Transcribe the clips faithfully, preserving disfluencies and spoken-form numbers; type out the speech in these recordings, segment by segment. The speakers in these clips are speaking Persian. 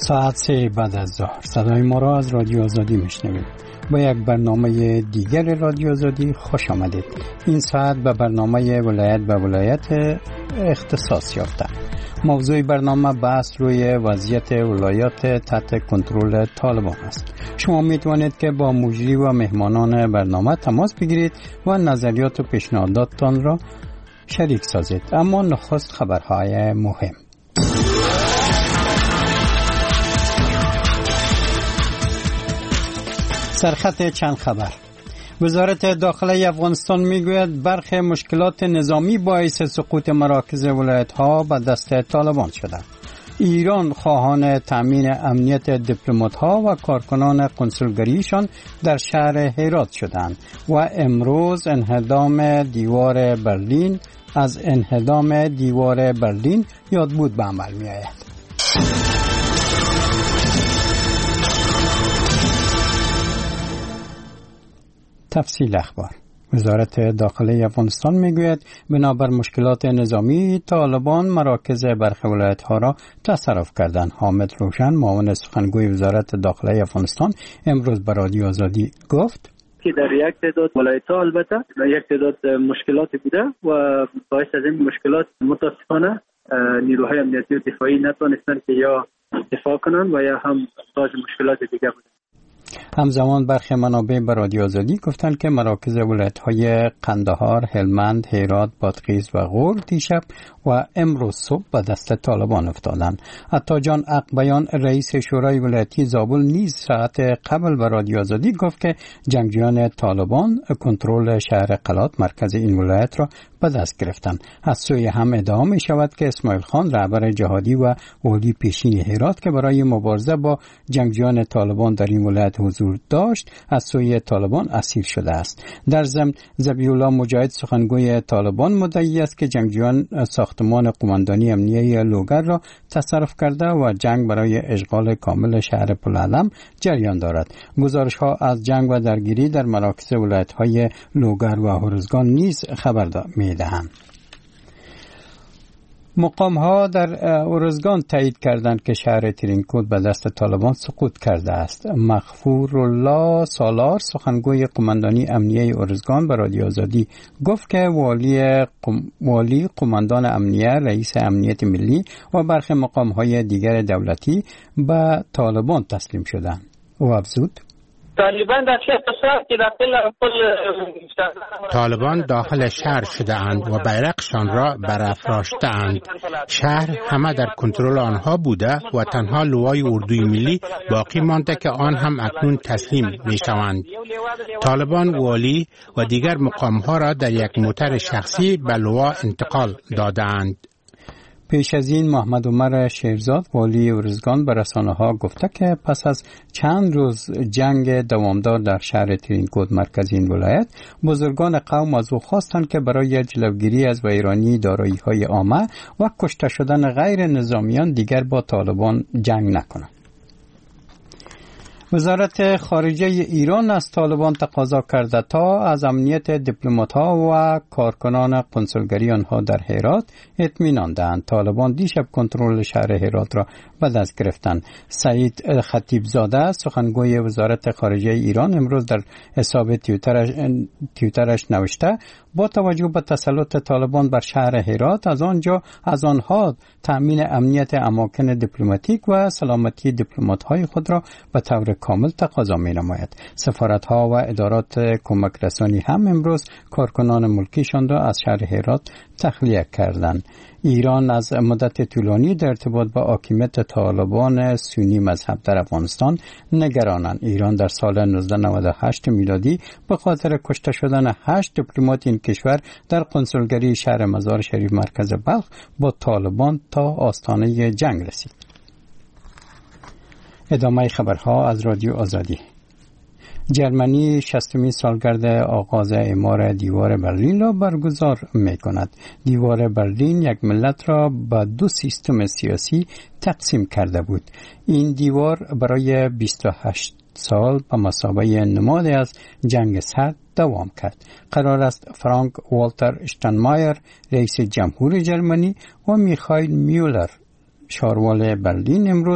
ساعت سه بعد از ظهر صدای ما را از رادیو آزادی میشنوید. با یک برنامه دیگر رادیو آزادی خوش آمدید. این ساعت به برنامه ولایت به ولایت اختصاص یافته. موضوع برنامه بحث روی وضعیت ولایات تحت کنترل طالبان است. شما میتوانید که با مجری و مهمانان برنامه تماس بگیرید و نظریات و پیشنهاداتتان را شریک سازید. اما نخست خبرهای مهم. سرخط چند خبر. وزارت داخله افغانستان میگوید برخی مشکلات نظامی باعث سقوط مراکز ولایت‌ها به دست طالبان شده. ایران خواهان تامین امنیت دیپلمات‌ها و کارکنان کنسولگریشان در شهر هرات شدند و امروز انهدام دیوار برلین از انهدام دیوار برلین یادبود به عمل می‌آید. تفصیل اخبار. وزارت داخله افغانستان میگوید بنابر مشکلات نظامی طالبان مراکز برخی ولایت‌ها را تصرف کردند. حامد روشن معاون سخنگوی وزارت داخله افغانستان امروز به رادیو آزادی گفت که در یک تعداد ولایت‌ها البته یک تعداد مشکلاتی بوده و باعث از این مشکلات متاسفانه نیروهای امنیتی و دفاعی نتوانستند که یا دفاع کنند و یا هم دچار مشکلات دیگر بودند. همزمان برخی منابع به رادیو آزادی گفتند که مراکز ولایت‌های قندهار، هلمند، هرات، بادغیس و غور دیشب و امروز صبح به دست طالبان افتادند. عطا جان اقبیان رئیس شورای ولایتی زابل نیز ساعت قبل به رادیو آزادی گفت که جنگجویان طالبان کنترل شهر قلات مرکز این ولایت را به دست گرفتند. از سوی هم ادعا می شود که اسماعیل خان رهبر جهادی و والی پیشین هرات که برای مبارزه با جنگجویان طالبان در این ولایت حضور داشت از سوی طالبان اسیر شده است. در ضمن ذبیح الله مجاهد سخنگوی طالبان مدعی است که جنگجویان ساختمان قماندانی امنیه لوگر را تصرف کرده و جنگ برای اشغال کامل شهر پلعلم جریان دارد. گزارش ها از جنگ و درگیری در مراکز ولایت های لوگر و هرزگان نیز خبر می دهند. مقام ها در ارزگان تایید کردند که شهر ترینکوت به دست طالبان سقوط کرده است. مغفور الله سالار سخنگوی قماندانی امنیه ارزگان به رادیو آزادی گفت که والی قم... والی قماندان امنیه، رئیس امنیت ملی و برخی مقام های دیگر دولتی به طالبان تسلیم شدند. او افزود طالبان داخل شهر شده اند و بیرقشان را برافراشته اند. شهر همه در کنترل آنها بوده و تنها لوای اردوی ملی باقی مانده که آن هم اکنون تسلیم می شوند. طالبان والی و دیگر مقام ها را در یک موتر شخصی به لوا انتقال داده اند. پیش از این محمد عمر شیرزاد والی ارزگان به رسانه‌ها گفته که پس از چند روز جنگ دوامدار در شهر ترینکوت مرکز این ولایت بزرگان قوم از او خواستند که برای جلوگیری از ویرانی دارایی‌های عامه و کشته شدن غیر نظامیان دیگر با طالبان جنگ نکنند. وزارت خارجه ایران از طالبان تقاضا کرده تا از امنیت دیپلمات‌ها و کارکنان کنسولگری آنها در هرات اطمینان دهند. طالبان دیشب کنترل شهر هرات را به دست گرفتند. سعید خطیب زاده سخنگوی وزارت خارجه ایران امروز در حساب توییترش, توییترش نوشته با توجه به تسلط طالبان بر شهر هرات از آنجا از آنها تأمین امنیت اماکن دیپلماتیک و سلامتی دیپلمات‌های خود را به طور کامل تقاضا می‌نماید. سفارت‌ها و ادارات کمک رسانی هم امروز کارکنان ملکیشان را از شهر هرات تخلیه کردند. ایران از مدت طولانی در ارتباط با حاکمیت طالبان سنی مذهب در افغانستان نگرانند. ایران در سال نوزده نود و هشت میلادی به خاطر کشته شدن هشت دیپلمات این کشور در کنسولگری شهر مزار شریف مرکز بلخ با طالبان تا آستانه جنگ رسید. ادامه خبرها از رادیو آزادی. جرمنی شصتمین سالگرد آغاز اعمار دیوار برلین را برگزار می کند. دیوار برلین یک ملت را به دو سیستم سیاسی تقسیم کرده بود. این دیوار برای بیست و هشت سال به مثابه نماد از جنگ سرد دوام کرد. قرار است فرانک والتر اشتاینمایر رئیس جمهور جرمنی و میخائیل میولر شاروال برلین امروز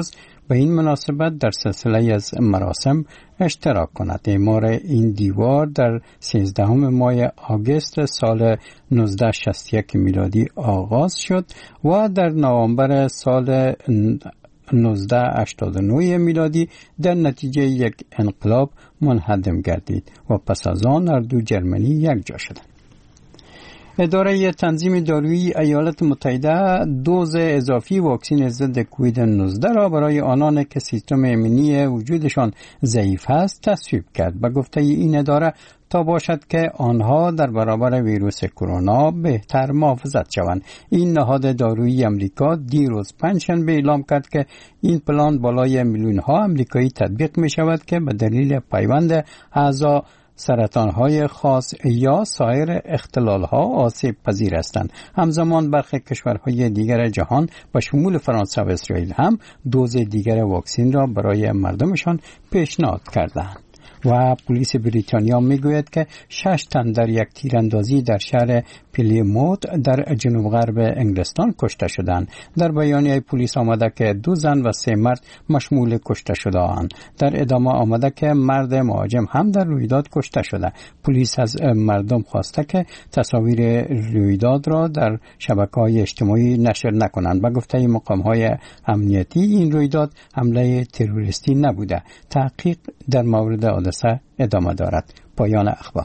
به این مناسبت در سلسله از مراسم اشتراک کند. اعمار این دیوار در سیزدهم ماه آگوست سال نوزده شصت و یک میلادی آغاز شد و در نوامبر سال نوزده هشتاد و نه میلادی در نتیجه یک انقلاب منهدم گردید و پس از آن هر دو جرمنی یک جا شدند. اداره تنظیم دارویی ایالات متحده دوز اضافی واکسن ضد کووید نوزده را برای آنان که سیستم ایمنی وجودشان ضعیف است تصویب کرد. به گفته این اداره تا باشد که آنها در برابر ویروس کرونا بهتر محافظت شوند. این نهاد دارویی امریکا دیروز پنجشنبه اعلام کرد که این پلان بالای میلیون ها امریکایی تطبیق می شود که به دلیل پیوند اعضا سرطان‌های خاص یا سایر اختلال‌ها آسیب پذیر هستند. همزمان برخی کشورهای دیگر جهان به شمول فرانسه و اسرائیل هم دوز دیگر واکسن را برای مردمشان پیشنهاد کردند. و پلیس بریتانیا میگوید که شش تن در یک تیراندازی در شهر پلیموت در جنوب غرب انگلستان کشته شدند. در بیانیه پلیس آمده که دو زن و سه مرد مشمول کشته شده‌اند. در ادامه آمده که مرد مهاجم هم در رویداد کشته شده. پلیس از مردم خواسته که تصاویر رویداد را در شبکه‌های اجتماعی نشر نکنند. به گفته مقام‌های امنیتی این رویداد حمله تروریستی نبوده. تحقیق در مورد حادثه ادامه دارد. پایان اخبار.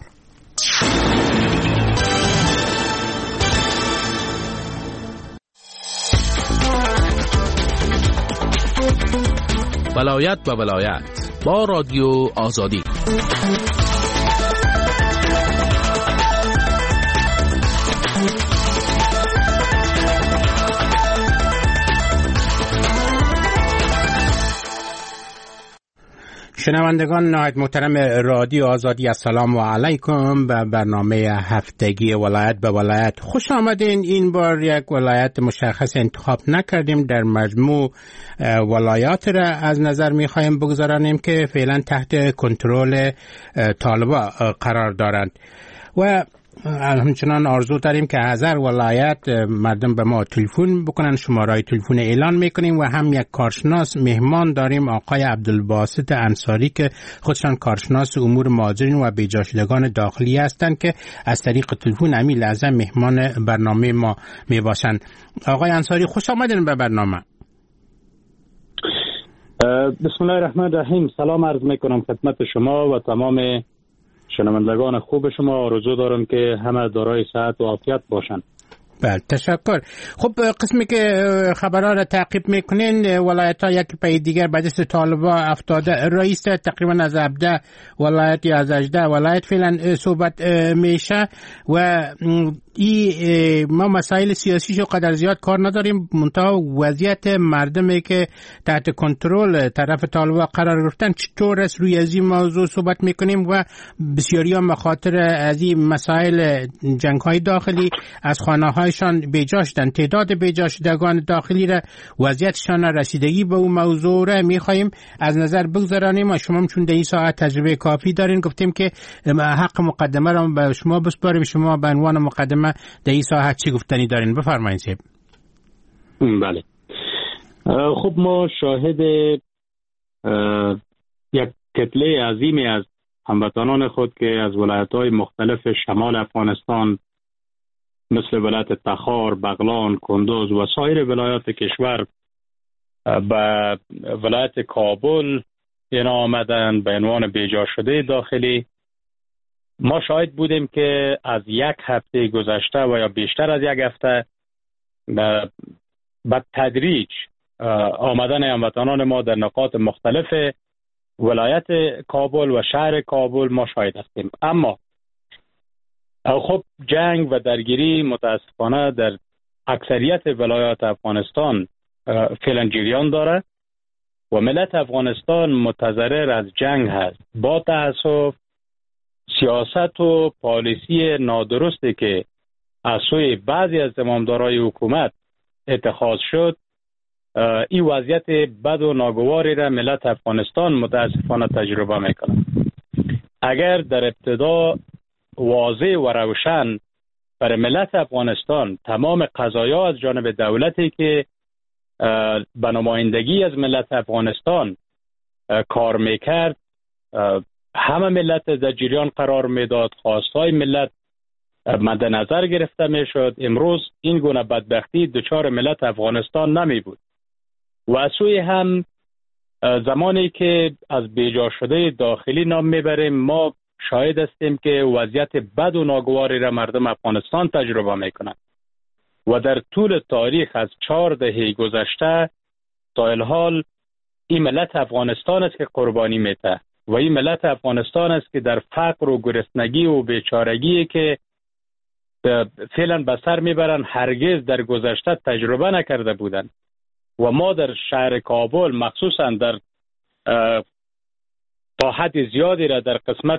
ولایت و ولایت با رادیو آزادی. شنوندگان نهایت محترم رادیو آزادی، السلام علیکم. به برنامه هفتگی ولایت به ولایت خوش آمدین. این بار یک ولایت مشخص انتخاب نکردیم، در مجموع ولایات را از نظر می خواهیم بگذارانیم که فعلا تحت کنترل طالبان قرار دارند و همچنان آرزو داریم که از هر ولایت مردم به ما تلفن بکنن. شماره‌های تلفن اعلان میکنیم و هم یک کارشناس مهمان داریم، آقای عبدالباسط انصاری که خودشان کارشناس امور مهاجرین و بی‌جاشدگان داخلی هستند که از طریق تلفن همین لحظه مهمان برنامه ما میباشند. آقای انصاری خوش آمدین به برنامه. بسم الله الرحمن الرحیم. سلام عرض میکنم خدمت شما و تمام شنوندگان خوب شما. آرزو دارم که همه دارای صحت و عافیت باشند. بله تشکر. خب قسمی که خبرها را تعقیب میکنین، ولایت ها یک پای دیگر به دست طالبان افتاده. رئیس تقریبا از هفده ولایت یا از هجده ولایت فعلا صحبت میشه و ای ما مسائل سیاسیشو قدر زیاد کار نداریم، منتها وضعیت مردمی که تحت کنترل طرف طالبان قرار گرفتن چطور است روی از این موضوع صحبت میکنیم و بسیاری هم به خاطر از این مسائل جنگ‌های داخلی از خانه‌هایشان بیجا شدن. تعداد بیجا شدگان داخلی را وضعیتشان رسیدگی به اون موضوع را میخواهیم از نظر بگذارانیم و شما چون در این ساعت تجربه کافی دارین گفتیم که حق مقدمه را به شما بسپاریم. شما به عنوان مقدمه در این ساعت چی گفتنی دارین؟ بفرمایید سیب. بله. خب ما شاهد یک کتله عظیمی از هموطنان خود که از ولایت‌های مختلف شمال افغانستان مثل ولایت تخار، بغلان، کندوز و سایر ولایات کشور به ولایت کابل اینا آمدن به عنوان بیجا شده داخلی. ما شاهد بودیم که از یک هفته گذشته و یا بیشتر از یک هفته به تدریج آمدن هموطنان ما در نقاط مختلف ولایت کابل و شهر کابل ما شاهد هستیم. اما خب جنگ و درگیری متاسفانه در اکثریت ولایات افغانستان فعلا جریان داره و ملت افغانستان متضرر از جنگ هست. با تأسف سیاست و پالیسی نادرستی که از سوی بعضی از زمامدارای حکومت اتخاذ شد، این وضعیت بد و ناگواری را ملت افغانستان متاسفانه تجربه میکنه. اگر در ابتدا واضح و روشن برای ملت افغانستان تمام قضایا از جانب دولتی که به نمایندگی از ملت افغانستان کار میکرد، همه ملت در جریان قرار میداد، خواستهای ملت مد نظر گرفته میشد. امروز این گونه بدبختی دچار ملت افغانستان نمی بود. و از سوی هم زمانی که از بیجا شده داخلی نام میبریم، ما شاهد هستیم که وضعیت بد و ناگواری را مردم افغانستان تجربه میکنند و در طول تاریخ از چهار دهه گذشته تا الحال این ملت افغانستان است که قربانی میده و این ملت افغانستان است که در فقر و گرسنگی و بیچارگی که فعلا به سر میبرن هرگز در گذشته تجربه نکرده بودند. و ما در شهر کابل مخصوصا در تا حد زیادی را در قسمت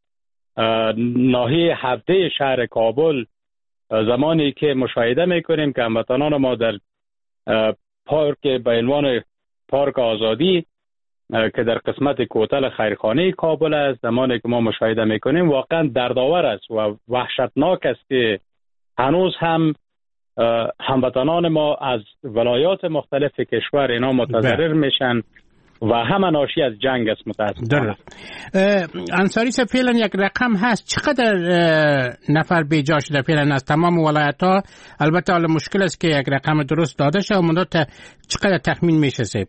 ناحیه هفده شهر کابل زمانی که مشاهده میکنیم که هموطنان ما در پارک به عنوان پارک آزادی که در قسمت کوتل خیرخانه کابل است، زمانی که ما مشاهده میکنیم واقعا دردآور است و وحشتناک است که هنوز هم هموطنان ما از ولایات مختلف کشور اینا متضرر میشن و همه ناشی از جنگ است. متاسفانه انصاری صاحب فعلا یک رقم هست چقدر نفر بیجا شده فعلا از تمام ولایت ها؟ البته حالا مشکل است که یک رقم درست داده شه، اما چقدر تخمین میشه صاحب؟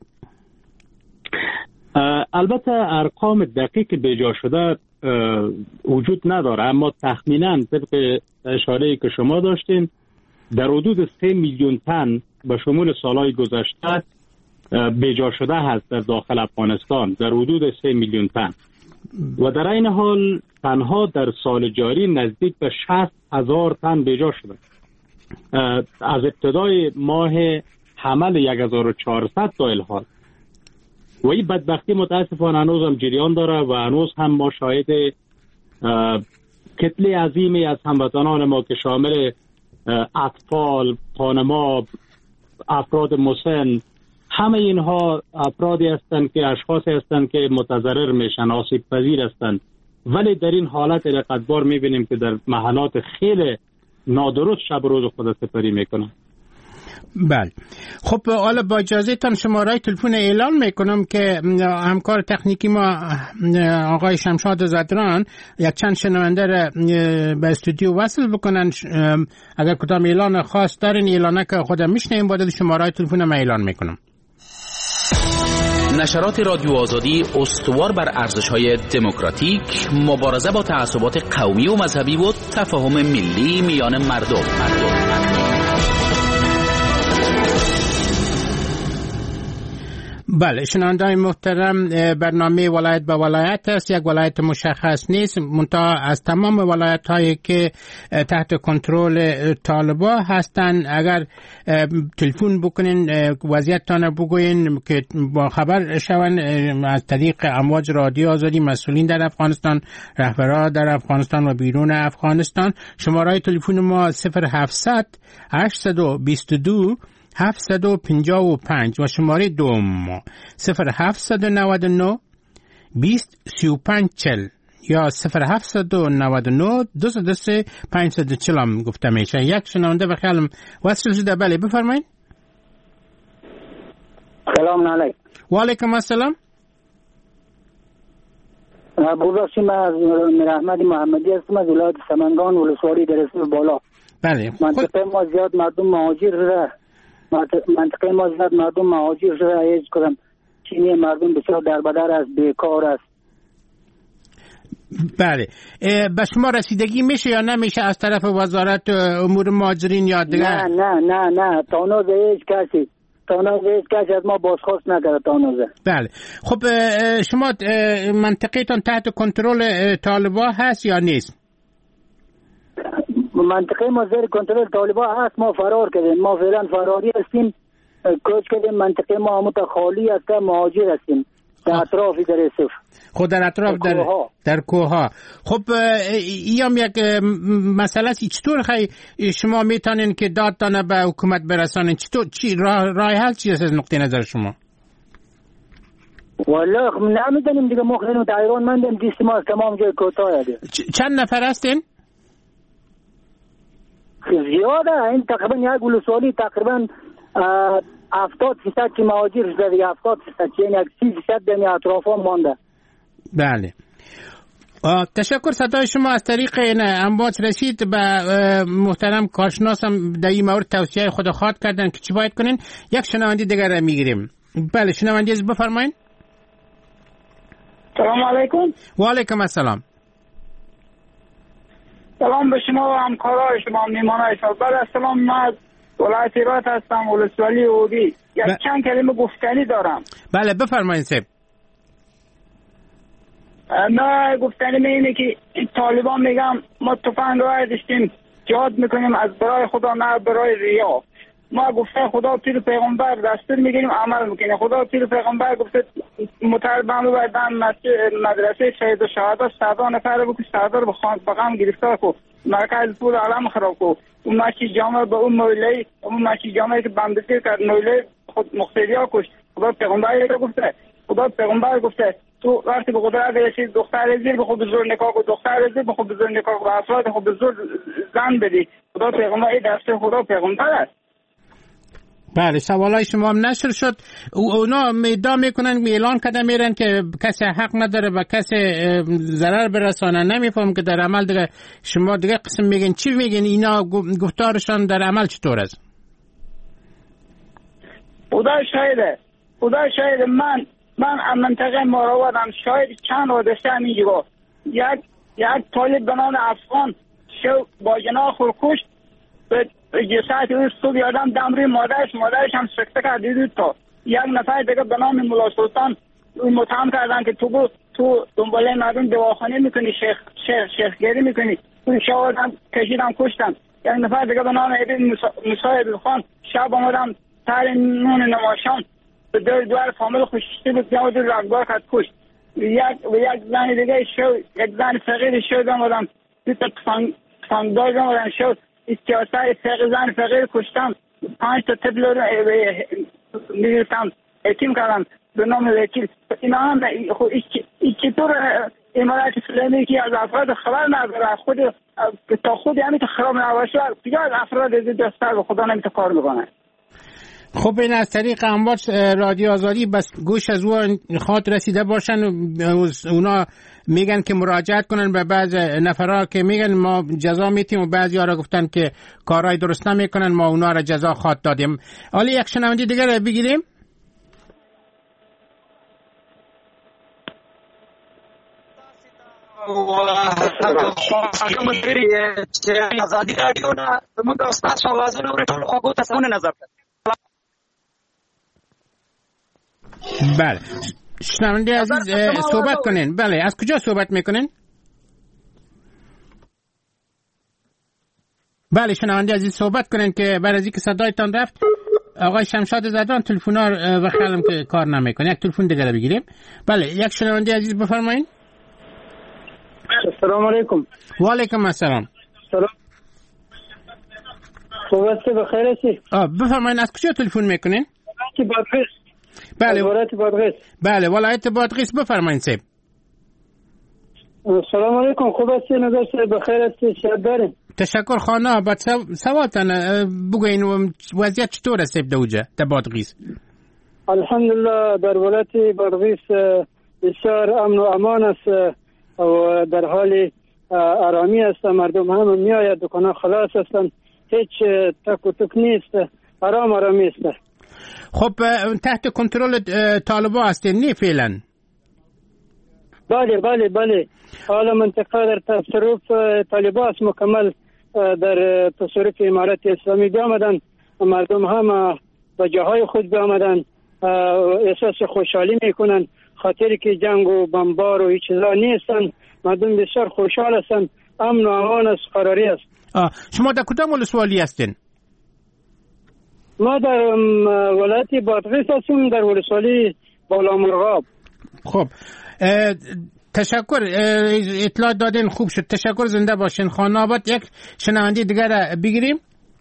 البته ارقام دقیق بیجا شده وجود نداره، اما تخمینا طبق اشاره‌ای که شما داشتین در حدود سه میلیون تن به شمول سالهای گذشته بیجا شده هست در داخل افغانستان، در حدود سه میلیون تن. و در این حال تنها در سال جاری نزدیک به شصت هزار تن بیجا شده. از ابتدای ماه حمل یک هزار و چهارصد تا الحال. و این بدبختی متاسفانه هنوز هم جریان داره و هنوز هم ما شاهد کتله عظیمی از هموطنان ما که شامل اطفال، خانما، افراد مسن، همه اینها افرادی هستند که اشخاصی هستند که متضرر میشن، آسیب پذیر هستند. ولی در این حالت رقتبار میبینیم که در محلات خیلی نادرست شب و روز خود سپری میکنن. بله خب حالا با اجازهتان شماره تلفن اعلان میکنم که همکار تکنیکی ما آقای شمشاد زدران یک چند شنونده را به استودیو وصل بکنن. اگر کدام اعلان خاص دارین اعلانه که خودم میشنیم بعد شماره تلفن ما اعلان میکنم. نشرات رادیو آزادی استوار بر ارزش‌های دموکراتیک، مبارزه با تعصبات قومی و مذهبی و تفاهم ملی میان مردم. مردم. بله شنوندگان محترم، برنامه ولایت به ولایت است. یک ولایت مشخص نیست، منتها از تمام ولایت هایی که تحت کنترل طالبان هستند اگر تلفن بکنین وضعیتتان بگوین که با خبر شون از طریق امواج رادیو آزادی مسئولین در افغانستان، رهبران در افغانستان و بیرون افغانستان. شماره تلفن ما صفر هفتصد هشتصد و بیست و دو هفتصد و پنجاه و پنج و شماره دوم صفر هفتصد و نود و نه بیست سی و پنج چهل یا صفر هفتصد و نود و نه دویست و سه پانصد و چهل هم گفته میشه. یک شنونده به خیالم وصل شده. بله بفرمایید. سلام علیکم. و علیکم السلام. بوداشیم از میر احمد محمدی هستم از ولایت سمنگان ولسوالی درسته بالا. بله منطقه ما زیاد مردم مهاجر شده، منطقه ما زیاد مردم مهاجر شده، هیچ کدام چینی مردم بسیار دربدر است، بیکار است. بله به شما رسیدگی میشه یا نمیشه از طرف وزارت امور مهاجرین یا دیگر؟ نه نه نه نه تانوز هیچ کسی تانوز هیچ کسی از ما بازخواست نکرده تانوزه. بله خب شما منطقه تان تحت کنترل طالبان هست یا نیست؟ منطقه ما زیر کنترل طالبان هست، ما فرار کردیم، ما فعلا فراری هستیم، کوچ کردیم، منطقه ما همون خالی است، مهاجر هستیم در اطراف در اسف. خود در اطراف در در کوها. خب این یک مسئله است، چطور خیلی شما میتونین که دادتانه به حکومت برسانین؟ چطور چی راه راه حل چی است از نقطه نظر شما؟ والله نمیدونیم دیگه، ما خیلی تایران مندیم، دیست ما از تمام جای کوتاه دیگه. چند نفر هستین؟ زیاده، این تقریبا یک ولسوالی تقریبا هفتاد فیصد که مهاجر شده دیگه، هفتاد فیصد یعنی یک سی فیصد در اطرافا مانده. بله تشکر. صدای شما از طریق امواج رسید. به محترم کارشناسم در این مورد توصیه خود خواهد کردن که چی باید کنین. یک شنونده دیگر را میگیریم. بله شنونده از بفرمایید. سلام علیکم. و علیکم السلام. سلام به شما و همکارای شما میمانای شما. بعد از سلام من ولایت هرات هستم، ولسوالی اودی. یک ب... چند کلمه گفتنی دارم. بله بفرمایید سیب. ما گفتنی می اینه که طالبان میگم ما تفنگ رای داشتیم جهاد میکنیم از برای خدا نه برای ریا. ما گفته خدا پیر پیغمبر دستور میگیریم عمل میکنیم. خدا پیر پیغمبر گفته متربم و دم مدرسه شهید و شهادت صدا نفر بکو صدا رو بخوام گرفتار کو مرکز پول عالم خراب کو. اون ماشی جامعه به اون مولی اون ماشی جامعه که بندگی کرد مولی خود مقتدیا کش. خدا پیغمبر گفته خدا پیغمبر گفته تو وقتی به قدرت رسید دختر زیر به خود بزرگ نکاح کو، دختر زیر به خود بزرگ نکاح کو، افراد خود بزرگ زن بدی. خدا پیغمبر این دسته خدا پیغمبر است. بله سوالای شما هم نشر شد. اونا ادعا میکنن اعلان کرده میرن که کسی حق نداره به کسی ضرر برسانه. نمیفهم که در عمل دیگه شما دیگه قسم میگن چی میگن اینا گفتارشان در عمل چطور است؟ خدا شاهده خدا شاهده من من منطقه مراودم شاید چند حادثه میگه. یک یک طالب به نام افغان شو با جناح خورکوش به جسد او صبح یادم دمری مادرش مادرش هم سکته کردید. تا یک نفر دیگه به نام مولا سلطان متهم کردن که تو تو دنباله مردم دواخانه میکنی، شیخ شیخ شیخگیری میکنی. اون شاهدم کشیدم کشتم. یک نفر دیگه به نام ابن موسی خان شب آمدم تر نون نماشان به دور دوار فامیل خوششتی بود که آمد رگبار کرد کشت. یک و یک زن دیگه شو یک زن فقیر شد آمدم دو تا تفنگدار آمدن شد سیاسای فقیر زن فقیر کشتم. پنج تا طفل رو میگرفتم اتیم کردم به نام وکیل. اینا هم این چطور امارات اسلامی که از افراد خبر نداره خود تا خود همین خراب نباشه دیگه از افراد دستر به خدا نمیتونه کار بکنه. خب این از طریق امواج رادیو آزادی بس گوش از اون خاطر رسیده باشن. اونا میگن که مراجعت کنن به بعض نفرها که میگن ما جزا میتیم و بعضی ها را گفتن که کارهای درست نمیکنن ما اونا را جزا خواهد دادیم. حالا یک شنونده دیگر را بگیریم. بله شنونده عزیز صحبت کنین. بله از کجا صحبت میکنین؟ بله شنونده عزیز صحبت کنین که بعد از اینکه صدایتان رفت آقای شمشاد زدان تلفن‌ها و خیالم که کار نمیکنه. یک تلفن دیگه بگیریم. بله یک شنونده عزیز بفرمایید. السلام علیکم. و علیکم السلام. سلام. صحبت بخیر هستی؟ آه بفرمایید از کجا تلفن میکنین؟ کی بادغیس. بله ولایت بادغیس. بله ولایت بادغیس بفرمایید سیب. سلام علیکم. خوب هستی؟ نظر سیب بخیر هستی؟ شاد دارین؟ تشکر خانه. بعد سوالتان بگوین وضعیت چطور است سیب دوجه در بادغیس؟ الحمدلله در ولایت بادغیس بسیار امن و امان است و در حال آرامی است. مردم هم میآید دکان‌ها خلاص هستند. هیچ تک و تک نیست. آرام آرامی است. خب تحت کنترل طالبان هستین نه فعلا؟ بله بله بله. حالا منطقه در تصرف طالبان است. مکمل در تصرف امارت اسلامی بیامدن. مردم هم به جاهای خود بیامدن. احساس خوشحالی میکنن خاطری که جنگ و بمبار و هیچ چیزا نیستن. مردم بسیار خوشحال هستند. امن و امان است، قراری است. آه. شما در کدام ولسوالی هستین؟ ما در ولایت بادغیس هستیم، در ولسوالی بالا مرغاب. خب تشکر اطلاع دادین خوب شد. تشکر زنده باشین. خانه آباد یک شنونده دیگر بگیریم.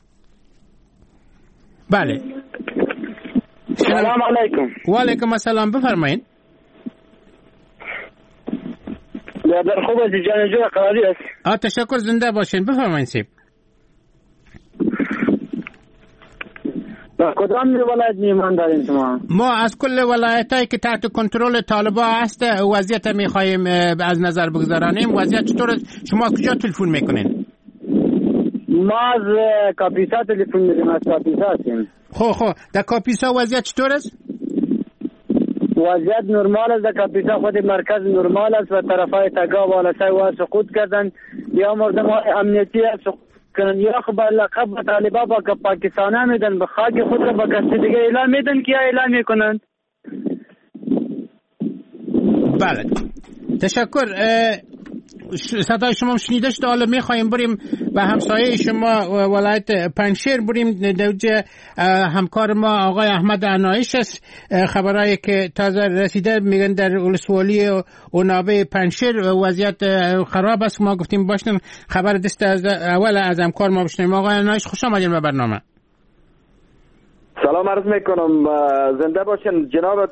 بله سلام علیکم. و علیکم السلام بفرمایید. در خوب از جان جو قراری است. آ تشکر زنده باشین بفرمایید سیب. در کدام ولایت میهمان دارین شما؟ ما از کل ولایتایی که تحت کنترل طالبا هست وضعیت میخوایم از نظر بگذارانیم. وضعیت چطور است؟ شما کجا تلفن میکنین؟ ما از کاپیسا تلفن میکنیم، از کاپیسا هستیم. خب خب در کاپیسا وضعیت چطور است؟ وضعیت نرمال است. در کاپیسا خود مرکز نرمال است و طرفای تگا و آلسای و سقوط کردن یا مردم های امنیتی سقوط کردن یا خب لقب و طالبا با پاکستان میدن به خاک خود را با کسی دیگه اعلام میدن که اعلام میکنن. بله تشکر. صدای شما شنیده شد. حالا میخوایم بریم به همسایه شما ولایت پنجشیر بریم. دوجه همکار ما آقای احمد عنایش است. خبرایی که تازه رسیده میگن در ولسوالی اونابه پنجشیر وضعیت خراب است. ما گفتیم باشیم خبر دست از اول از همکار ما بشنیم. آقای عنایش خوش آمدید به برنامه. سلام عرض میکنم، زنده باشین جناب.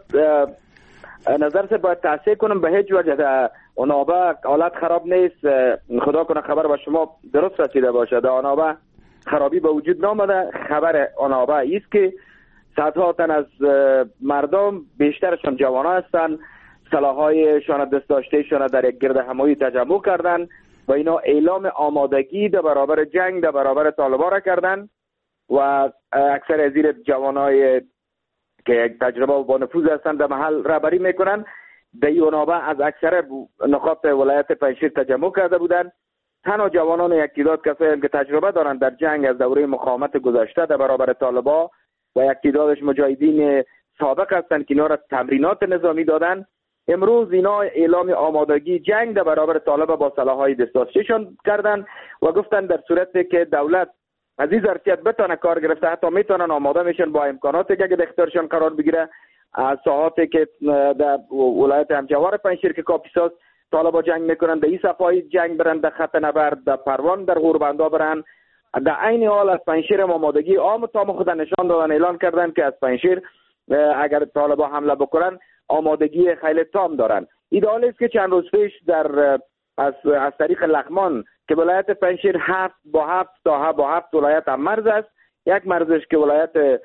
نظر سے باید تحصیل کنم به هیچ وجه اونابه حالت خراب نیست. خدا کنه خبر با شما درست رسیده باشه. در اونابه خرابی به وجود نامده. خبر اونابه ایست که صدها تن از مردم بیشترشون جوان هستن سلاح‌هایشان دست داشتهشان در یک گرد همایی تجمع کردن و اینا اعلام آمادگی در برابر جنگ در برابر طالبان را کردن و اکثر از این جوانای که یک تجربه و با نفوذ هستند در محل رهبری میکنن. در اونابه از اکثر نقاط ولایت پنجشیر تجمع کرده بودند. تنها جوانان یک تعداد کسایی که تجربه دارند در جنگ از دوره مقاومت گذشته در برابر طالبان و یک تعدادش مجاهدین سابق هستند که اینا را تمرینات نظامی دادن. امروز اینا اعلام آمادگی جنگ در برابر طالبان با سلاح‌های دسترسیشان کردند و گفتند در صورتی که دولت از این ظرفیت بتونه کار گرفته حتی میتونن آماده میشن با امکاناتی که در اختیارشان قرار بگیره. از ساحاتی که در ولایت همجوار پنجشیر که کاپیساس طالبا جنگ میکنن در این صفای جنگ برن، در خط نبرد در پروان در غوربندا برن. در عین حال از پنجشیر آمادگی عام تام خود نشان دادن، اعلان کردن که از پنجشیر اگر طالبا حمله بکنن آمادگی خیلی تام دارن. ایدئال است که چند روز پیش در از از طریق لغمان که ولایت پنجشیر هفت با هفت تا با هفت ولایت هم مرز است، یک مرزش که ولایت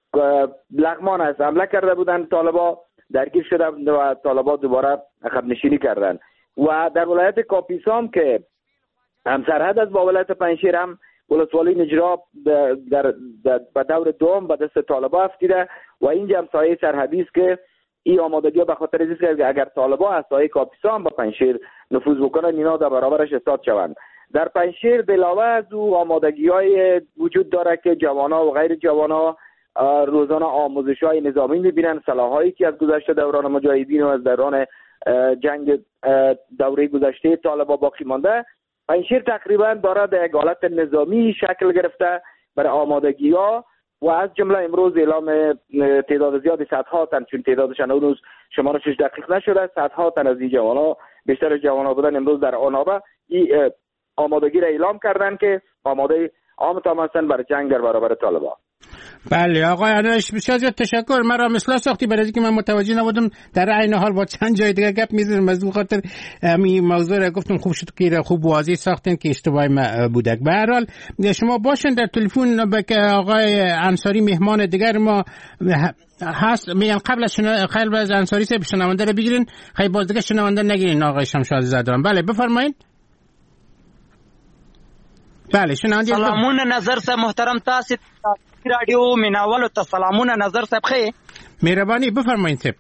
لغمان است حمله کرده بودند طالبا، درگیر شده و طالبا دوباره عقب نشینی کردند. و در ولایت کاپیسا هم که هم سرحد است با ولایت پنجشیر هم ولسوالی نجراب در به دور دوم به دست طالبا افتیده و اینجا هم سایه سرحدی است که این آمادگی به خاطر است که اگر طالبا از سایه کاپیسا هم به پنجشیر نفوذ بکنن اینا در برابرش استاد شوند. در پنجشیر علاوه از او آمادگی‌های وجود داره که جوانا و غیر جوانا روزانه آموزش‌های نظامی می‌بینن، سلاح‌هایی که از گذشته دوران مجاهدین و از دوران جنگ دوره گذشته طالبان باقی مانده. پنجشیر تقریبا داره در یک حالت نظامی شکل گرفته برای آمادگی‌ها و از جمله امروز اعلام تعداد زیادی صدها تن، چون تعدادشان اون روز شمارشش دقیق نشده، صدها تن از این جوانا بیشتر جوانا بودن امروز در اونابه این آمادگی را اعلام کردن که آماده عام تام هستند برای جنگ در برابر طالبان. بله آقای عنایش بسیار زیاد تشکر. مرا مثلا ساختی برای اینکه من متوجه نبودم در عین حال با چند جای دیگه گپ می‌زدم از خاطر همین موضوع را گفتم خوب شد که خوب واضح ساختین که اشتباهی ما بوده. به هر حال شما باشین در تلفن به آقای انصاری مهمان دیگر ما هست میگن قبل از قبل از انصاری سه شنونده رو بگیرین، خیلی باز دیگه شنونده نگیرین. آقای شمشاد زادران بله بفرمایید. بله شنونده. سلامونه نظر صاحب محترم، تاسو رادیو میناولو ته سلامونه نظر صاحب خیر مهرباني بفرمایئ صاحب.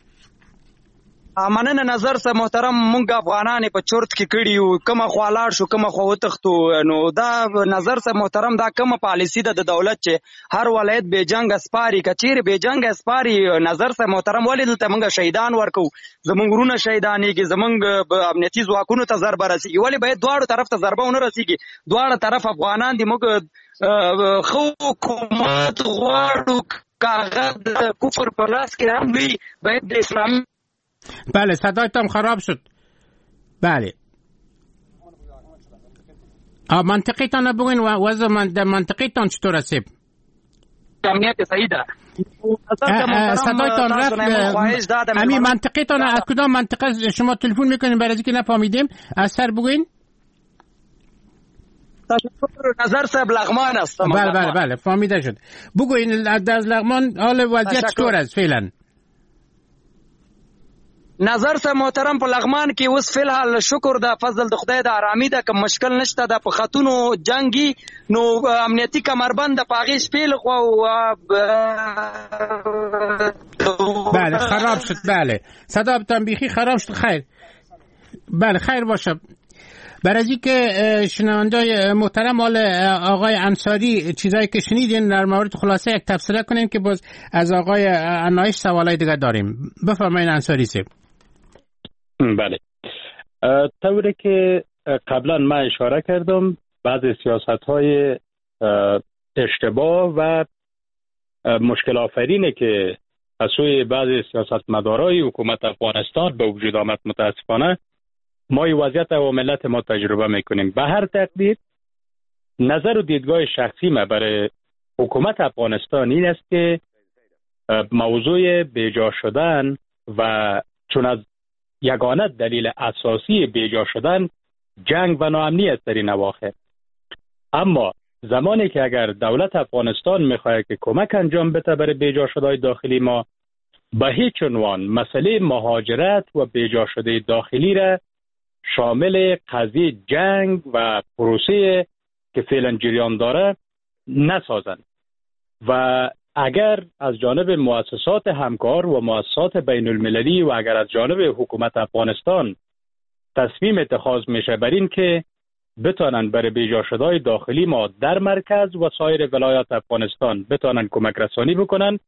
مننه نظر صاحب محترم، مونږ افغانان په چورت کې کړي یو، کومه خوالاړ شو کومه خو وتښتو. نو دا نظر صاحب محترم دا کومه پالیسی ده د دولت چې هر ولایت به جنگ اسپاري کچیر به جنگ اسپاري. نظر صاحب محترم ولې دلته مونږ شهیدان ورکو، زمونږ ورونه شهیدانېږي، زمونږ امنیتي ځواکونو ته ضربه رسیږي، ولې باید دواړو طرف ته ضربه ونه رسیږي؟ دواړه طرف افغانان دي، موږ خو حکومت غواړو کاغذ کفر په لاس کې هم وي، باید د اسلامي. بله صدایتان خراب شد. بله منطقیتان بگوین و وضع من در منطقیتان چطور است؟ امنیت صحیح ده. صدایتان رفت. همین منطقیتان از کدام منطقه شما تلفن میکنین برای اینکه نفهمیدیم؟ از سر بگوین. تشکر نظر صاحب لغمان است. بله بله بله فهمیده شد. بگوین از لغمان حال وضعیت چطور است فعلا؟ نظر صاحب محترم په لغمان کې اوس فی الحال شکر د فضل د خدای د آرامي ده، که مشکل نشته د په خطونو جنگي نو امنیتي کمربند د پاغې شپې لخوا بله خراب شد. بله صدا تنبیخی خراب شد. خیر بله خیر باشه. برای که شنوندای محترم حال آقای انصاری چیزایی که شنیدین در مورد خلاصه یک تفسیر کنین که باز از آقای انایش سوالای دیگه داریم. بفرمایید انصاری صاحب. بله طوری که قبلا من اشاره کردم بعضی سیاست‌های اشتباه و مشکل آفرینه که از سوی بعضی سیاستمدارای حکومت افغانستان به وجود آمد متاسفانه ما این وضعیت و ملت ما تجربه میکنیم. به هر تقدیر نظر و دیدگاه شخصی ما برای حکومت افغانستان این است که موضوع بیجا شدن و چون از یگانه دلیل اساسی بیجا شدن جنگ و ناامنی است در این اواخر، اما زمانی که اگر دولت افغانستان میخواد که کمک انجام بده برای بیجا شدهای داخلی ما، به هیچ عنوان مسئله مهاجرت و بیجا شده داخلی را شامل قضیه جنگ و پروسه که فعلا جریان داره نسازند و اگر از جانب مؤسسات همکار و مؤسسات بین المللی و اگر از جانب حکومت افغانستان تصمیم اتخاذ میشه بر این که بتانن برای بیجا شدهای داخلی ما در مرکز و سایر ولایات افغانستان بتانن کمک رسانی بکنن،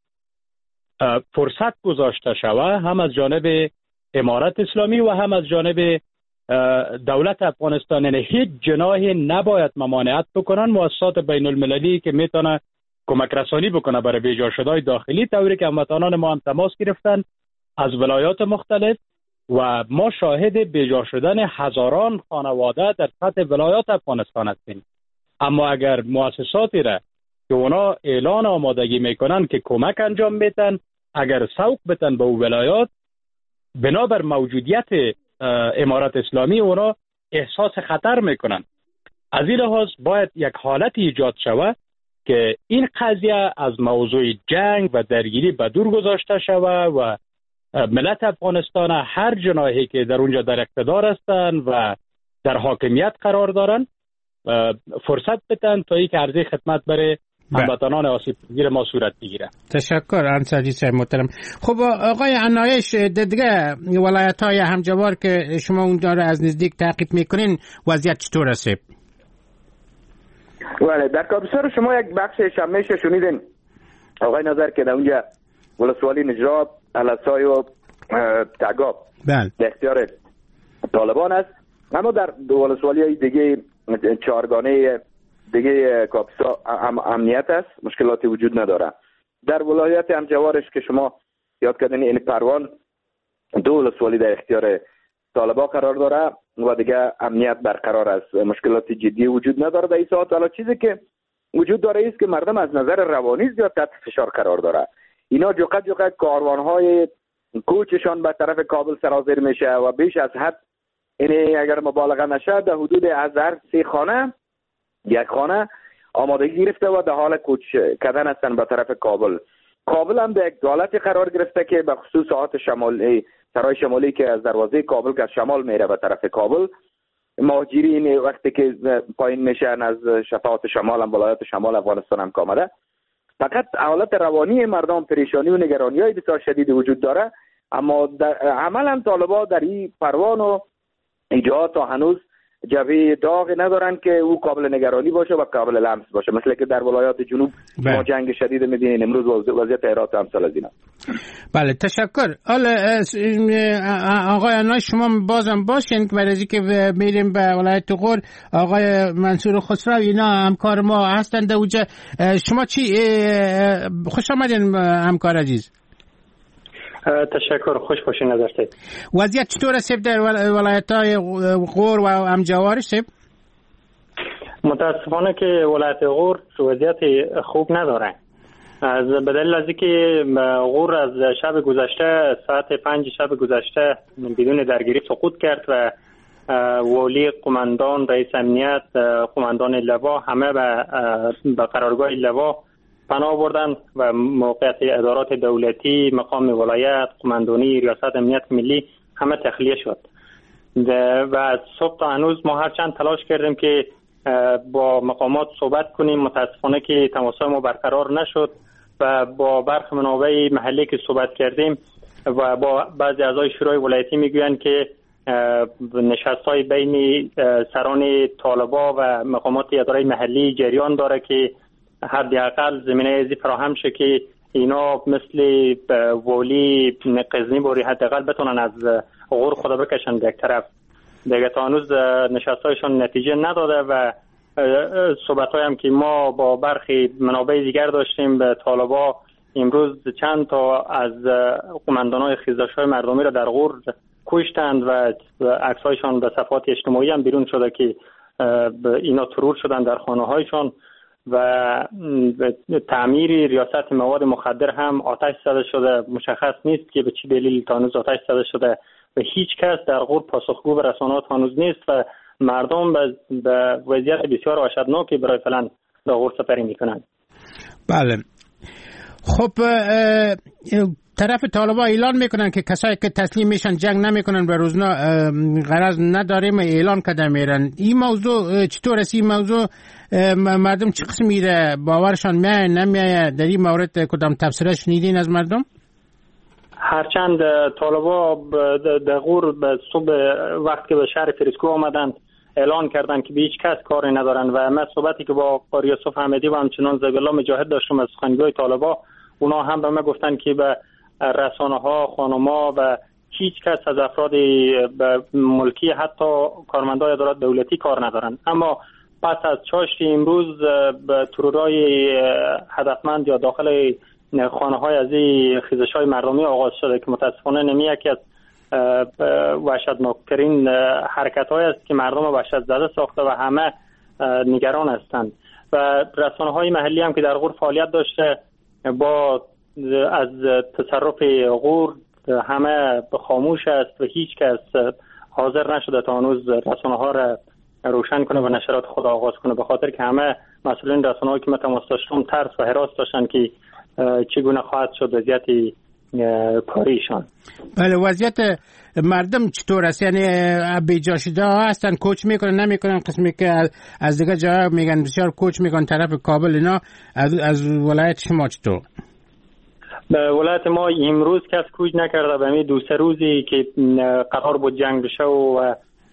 فرصت گذاشته شوه هم از جانب امارت اسلامی و هم از جانب دولت افغانستان، یعنی هیچ جناحی نباید ممانعت بکنن مؤسسات بین المللی که میتونه کمک رسانی بکنه برای بیجا شدهای داخلی، طوری که هموطنان ما هم تماس گرفتن از ولایات مختلف و ما شاهد بیجا شدن هزاران خانواده در سطح ولایات افغانستان هستیم. اما اگر مؤسساتی را که اونا اعلان آمادگی میکنن که کمک انجام میتن اگر سوق بتن به او ولایات، بنابر موجودیت امارت اسلامی اونا احساس خطر میکنن. از این لحاظ باید یک حالتی ایجاد شود که این قضیه از موضوع جنگ و درگیری به دور گذاشته شود و ملت افغانستان هر جناحی که در اونجا در اقتدار هستند و در حاکمیت قرار دارن فرصت بدن تا اینکه عرضه خدمت برای هموطنان آسیب پذیر ما صورت بگیره. تشکر انصاری صاحب محترم. خب آقای انایش دیگه ولایت‌های همجوار که شما اونجا رو از نزدیک تعقیب میکنین وضعیت چطور است؟ بله در کابسر شما یک بخشش هم میشه شنیدین آقای نظر که در اونجا ولسوالی نجراب، علسای و تگاب به اختیار طالبان است، اما در دو ولسوالی های دیگه چهارگانه دیگه کاپسا ام امنیت است، مشکلاتی وجود نداره. در ولایت همجوارش که شما یاد کردین این پروان دو ولسوالی در اختیار طالبان قرار داره و دیگه امنیت برقرار است، مشکلات جدی وجود نداره. در این ساعت حالا چیزی که وجود داره است که مردم از نظر روانی زیاد تحت فشار قرار داره. اینا جوقت جوقت کاروانهای کوچشان به طرف کابل سرازیر میشه و بیش از حد یعنی اگر مبالغه نشه در حدود از هر سه خانه یک خانه آمادگی گرفته و در حال کوچ کردن هستن به طرف کابل. کابل هم در یک حالتی قرار گرفته که به خصوص ساعت شمالی سرای شمالی که از دروازه کابل که از شمال میره به طرف کابل، مهاجرین وقتی که پایین میشن از شفاعت شمال هم ولایت شمال افغانستان هم آمده، فقط حالت روانی مردم پریشانی و نگرانی های بسیار شدید وجود داره. اما عملا طالبان در این پروان و اینجا تا هنوز جبهه داغ ندارن که او قابل نگرانی باشه و قابل لمس باشه، مثل که در ولایات جنوب ما جنگ شدید می‌بینیم امروز وضعیت هرات هم سال از اینا. بله تشکر. حالا آقای انایش شما بازم باشین برای اینکه میریم به ولایت غور. آقای منصور خسرو اینا همکار ما هستند اونجا. شما چی خوش آمدین همکار عزیز. تشکر، خوش باشین نظر صاحب. وضعیت چطور است در ولایت‌های غور و همجوارش صاحب؟ متاسفانه که ولایت غور وضعیت خوب نداره. از بدلیل از اینکه غور از شب گذشته ساعت پنج شب گذشته بدون درگیری سقوط کرد و والی قماندان، رئیس امنیت، قماندان لوا همه به به قرارگاه لوا پناه بردن و موقعیت ادارات دولتی، مقام ولایت، قماندانی، ریاست امنیت ملی همه تخلیه شد. و از صبح تا هنوز ما هر چند تلاش کردیم که با مقامات صحبت کنیم، متاسفانه که تماسهای ما برقرار نشد و با برخی منابع محلی که صحبت کردیم و با بعضی اعضای شورای ولایتی میگویند که نشست‌های بین سران طالبا و مقامات اداره محلی جریان داره که حداقل زمینه ازی فراهم شه که اینا مثل والی قزنی بوری حداقل بتونن از غور خدا بکشن به یک طرف. دیگه تا هنوز نشست‌هایشان نتیجه نداده و صحبت‌های هم که ما با برخی منابع دیگر داشتیم به طالبا امروز چند تا از قماندان‌های خیزش‌های مردمی را در غور کشتند و عکس‌هایشان به صفحات اجتماعی هم بیرون شده که اینا ترور شدن در خانه‌هایشان و تعمیر ریاست مواد مخدر هم آتش زده شده. مشخص نیست که به چه دلیل تا هنوز آتش زده شده و هیچ کس در غور پاسخگو به رسانه‌ها هنوز نیست و مردم به وضعیت بسیار وحشتناکی برای فعلا در غور سپری میکنند. بله. خب طرف طالبان اعلان میکنن که کسایی که تسلیم میشن جنگ نمیکنن و روزنا غرض نداریم اعلان کده میرن. این موضوع چطور است؟ این موضوع مردم چه قسم میره؟ باورشان میایه نمیایه؟ در این مورد کدام تفسیر شنیدین از مردم؟ هرچند طالبا در غور به صبح وقت که به شهر فریسکو آمدند اعلان کردند که به هیچ کس کاری ندارن و من صحبتی که با قاری یوسف احمدی و همچنان زبی الله مجاهد داشتم از سخنگوی طالبا، اونا هم به من گفتن که به رسانه‌ها، خانم‌ها و هیچ کس از افراد ملکی حتی کارمندای ادارات دولتی کار ندارن. اما پس از چاشت امروز به ترورای هدفمند یا داخل خانه‌های از این خیزش‌های مردمی آغاز شده که متاسفانه نمی یکی از وحشتناکترین حرکت‌های است که مردم وحشت زده ساخته و همه نگران هستند و رسانه‌های محلی هم که در غور فعالیت داشته با از تصرف غور همه خاموش است و هیچ کس حاضر نشده تا هنوز رسانه‌ها را روشن کنه و نشرات خود آغاز کنه، به خاطر که همه مسئولین رسانه‌ای که من تماس داشتم ترس و هراس داشتن که چگونه خواهد شد وضعیت کاریشان. بله، وضعیت مردم چطور است؟ یعنی بیجا شده ها هستن، کوچ میکنن نمیکنن؟ قسمی که از دیگه جا میگن بسیار کوچ میکنن طرف کابل، اینا از, از ولایت شما چطور؟ به ولایت ما امروز کس کوچ نکرده. به همین دو سه روزی که قرار بود جنگ بشه و